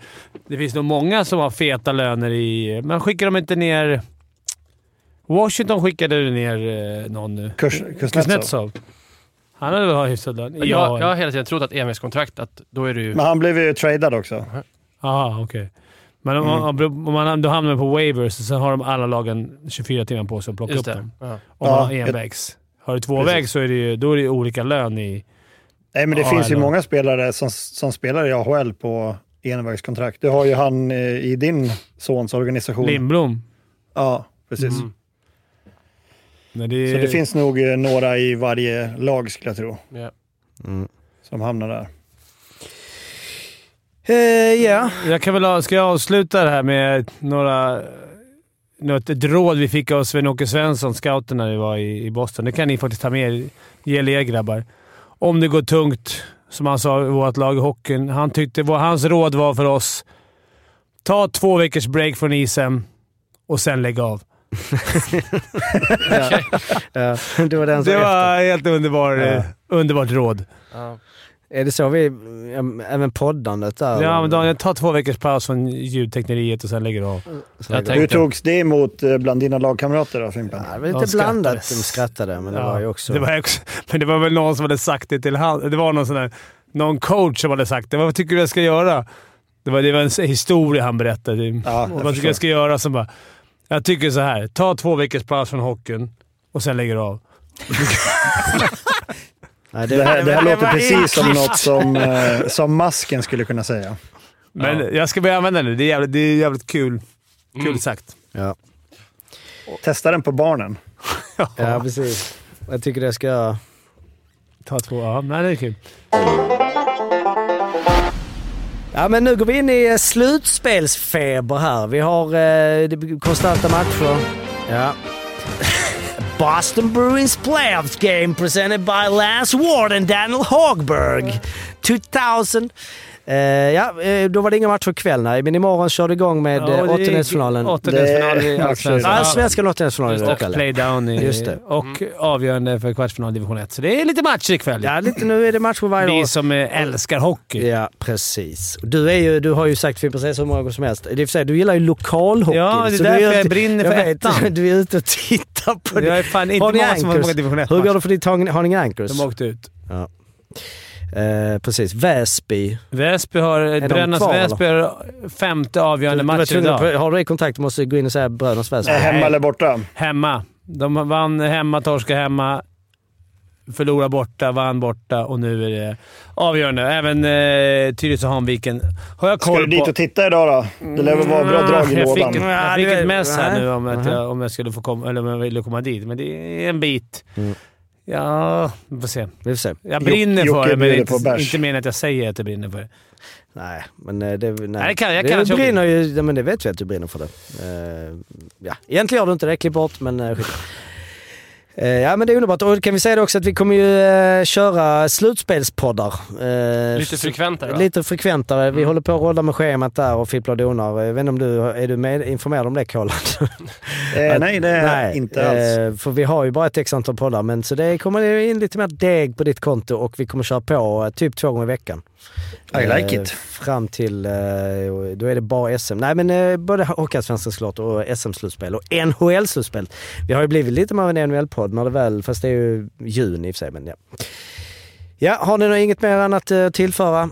Det finns nog många som har feta löner i... Men skickar de inte ner... Washington skickade ner eh, någon nu. Kurs, Kuznetsov. Han hade väl hyfsad lön. Jag, Ja. jag har hela tiden trott att evighetskontrakt, att då är det ju... Men han blev ju tradad också. Jaha, okej. Okay. Men om, mm. om man då hamnar på waivers så har de alla lagen tjugofyra timmar på sig att plocka Just upp det. dem. Ja. Om man har Ja, envägs. Har du tvåvägs så är det ju, då är det olika lön i... Nej, men det Ja, finns eller... ju många spelare som, som spelar i A H L på envägskontrakt. Du har ju han eh, i din sons organisation. Lindblom. Ja, precis. Mm. Men det... Så det finns nog eh, några i varje lag skulle jag tro. Ja. Mm. Som hamnar där. Ja. Uh, yeah. Jag kan väl ha, ska jag avsluta det här med några... Något, ett råd vi fick av Sven-Åke Svensson, scouten, när vi var i, i Boston. Det kan ni faktiskt ta med er. Ge er grabbar. Om det går tungt, som han sa i vårt lag i hockeyn. Han tyckte vad hans råd var för oss. Ta två veckors break från isen och sen lägg av. ja. Ja. Det var, den som det var efter. helt underbar, ja. underbart råd. Ja. Är det så vi... Även poddandet där? Ja, men Daniel, ta två veckors paus från ljudtekneriet och sen lägger du av. Jag Hur togs det emot bland dina lagkamrater då, Fimpen? Ja, det var lite de blandat. De skrattades. skrattade, men det Ja, var ju också... Det var också... Men det var väl någon som hade sagt det till han. Det var någon sån där, någon coach som hade sagt det. Vad tycker du jag ska göra? Det var, det var en historia han berättade. Ja, vad tycker jag ska göra? Som bara, jag tycker så här. Ta två veckors paus från hockeyn och sen lägger du av. Nej, det, här, det här det låter var precis som äckligt. något som, eh, som masken skulle kunna säga. Men Ja. jag ska börja använda det. Det är jävligt, det är jävligt kul. Kul Mm. sagt. Ja. Testa den på barnen. Ja, precis. Jag tycker det ska... Ta två. Ja, nej, det är kul. Ja, men nu går vi in i slutspelsfeber här. Vi har eh, konstanta matcher. Ja. Boston Bruins playoffs game presented by Lance Ward and Daniel Hagberg. tvåtusen. Uh, ja, uh, då var det inga matcher kväll, nej. Men imorgon kör det igång med uh, Ja, åttondelsfinalen. Åttondelsfinal i Allsvenskan. Ja, svenska åttondelsfinalen. Och playdown i, Just det. och mm. avgörande för kvartsfinal division ett. Så det är lite matcher ikväll. Ja, lite, nu är det matcher varje Vi år. som eh, älskar hockey. Ja, precis. Du, är ju, du har ju sagt för precis hur många gånger som helst. Det är för sig, du gillar ju lokalhockey. Ja, det är så därför du är jag ute, brinner för jag vet, ettan. Du är ute och tittar på det. Jag är fan inte Haninge många som har Anchors. många division ett. Hur går det för ditt Haninge Anchors? De har åkt ut. Ja. Eh, precis. Väsby. Väsby har... Brännas kvar, Väsby har femte avgörande Du, du matchen tvungen, idag. har du i kontakt måste du gå in och säga Brödernas Väsby. Är hemma eller borta? Hemma. De vann hemma, torska hemma, förlora borta, vann borta och nu är det avgörande. Även eh, Tyresö-Hanviken har jag koll på. Ska du dit och titta idag då? Det lär väl vara bra drag i jag lådan. Fick, jag fick ett mess här Nej. nu om, att Mm. jag, om jag skulle få komma, eller om jag ville komma dit. Men det är en bit. Mm. Ja, vi får se. Vi får se. Jag brinner Jocke för det, men bjuder inte, på bärs. inte mer än att jag säger att jag brinner för det. Nej, men det... Nej, Nej, det kan- jag det, kan du köpa brinner ju, ja, men det vet vi att du brinner för det. Uh, ja. Egentligen gör du inte det, klipp bort, men uh, skit. Uh, ja, men det är underbart. Och kan vi säga det också att vi kommer ju uh, köra slutspelspoddar. Uh, Lite frekventare va? Lite frekventare. Vi Mm. håller på att rolla med schemat där och fipplar och donar. Jag vet inte om du är du med, informerad om det, Kolan? Eh, nej, det är inte alls. eh, För vi har ju bara ett x antal poddar, men så det kommer in lite mer deg på ditt konto och vi kommer köra på eh, typ två gånger i veckan. I like Eh, it. Fram till, eh, då är det bara S M. Nej, men eh, både Hockeyallsvenskan såklart och S M-slutspel och N H L-slutspel. Vi har ju blivit lite mer av en N H L-podd när det väl, fast det är ju juni i och för sig, men ja. Ja, har ni nog inget mer än att uh, tillföra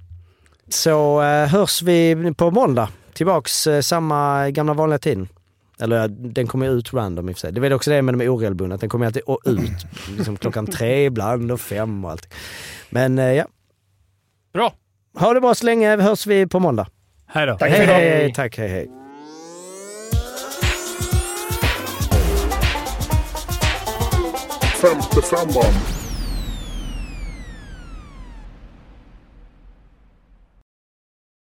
så uh, hörs vi på måndag. Tillbaks uh, samma gamla vanliga tiden. Eller uh, den kommer ut random i och för sig. Det är väl också det med de oregelbundna, att den kommer alltid ut liksom klockan tre ibland och fem och allt. Men uh, ja. Bra. Ha det bra så länge, hörs vi på måndag. Hej då. Tack Hej, för idag. hej, hej, tack, hej, hej. femtiofem band.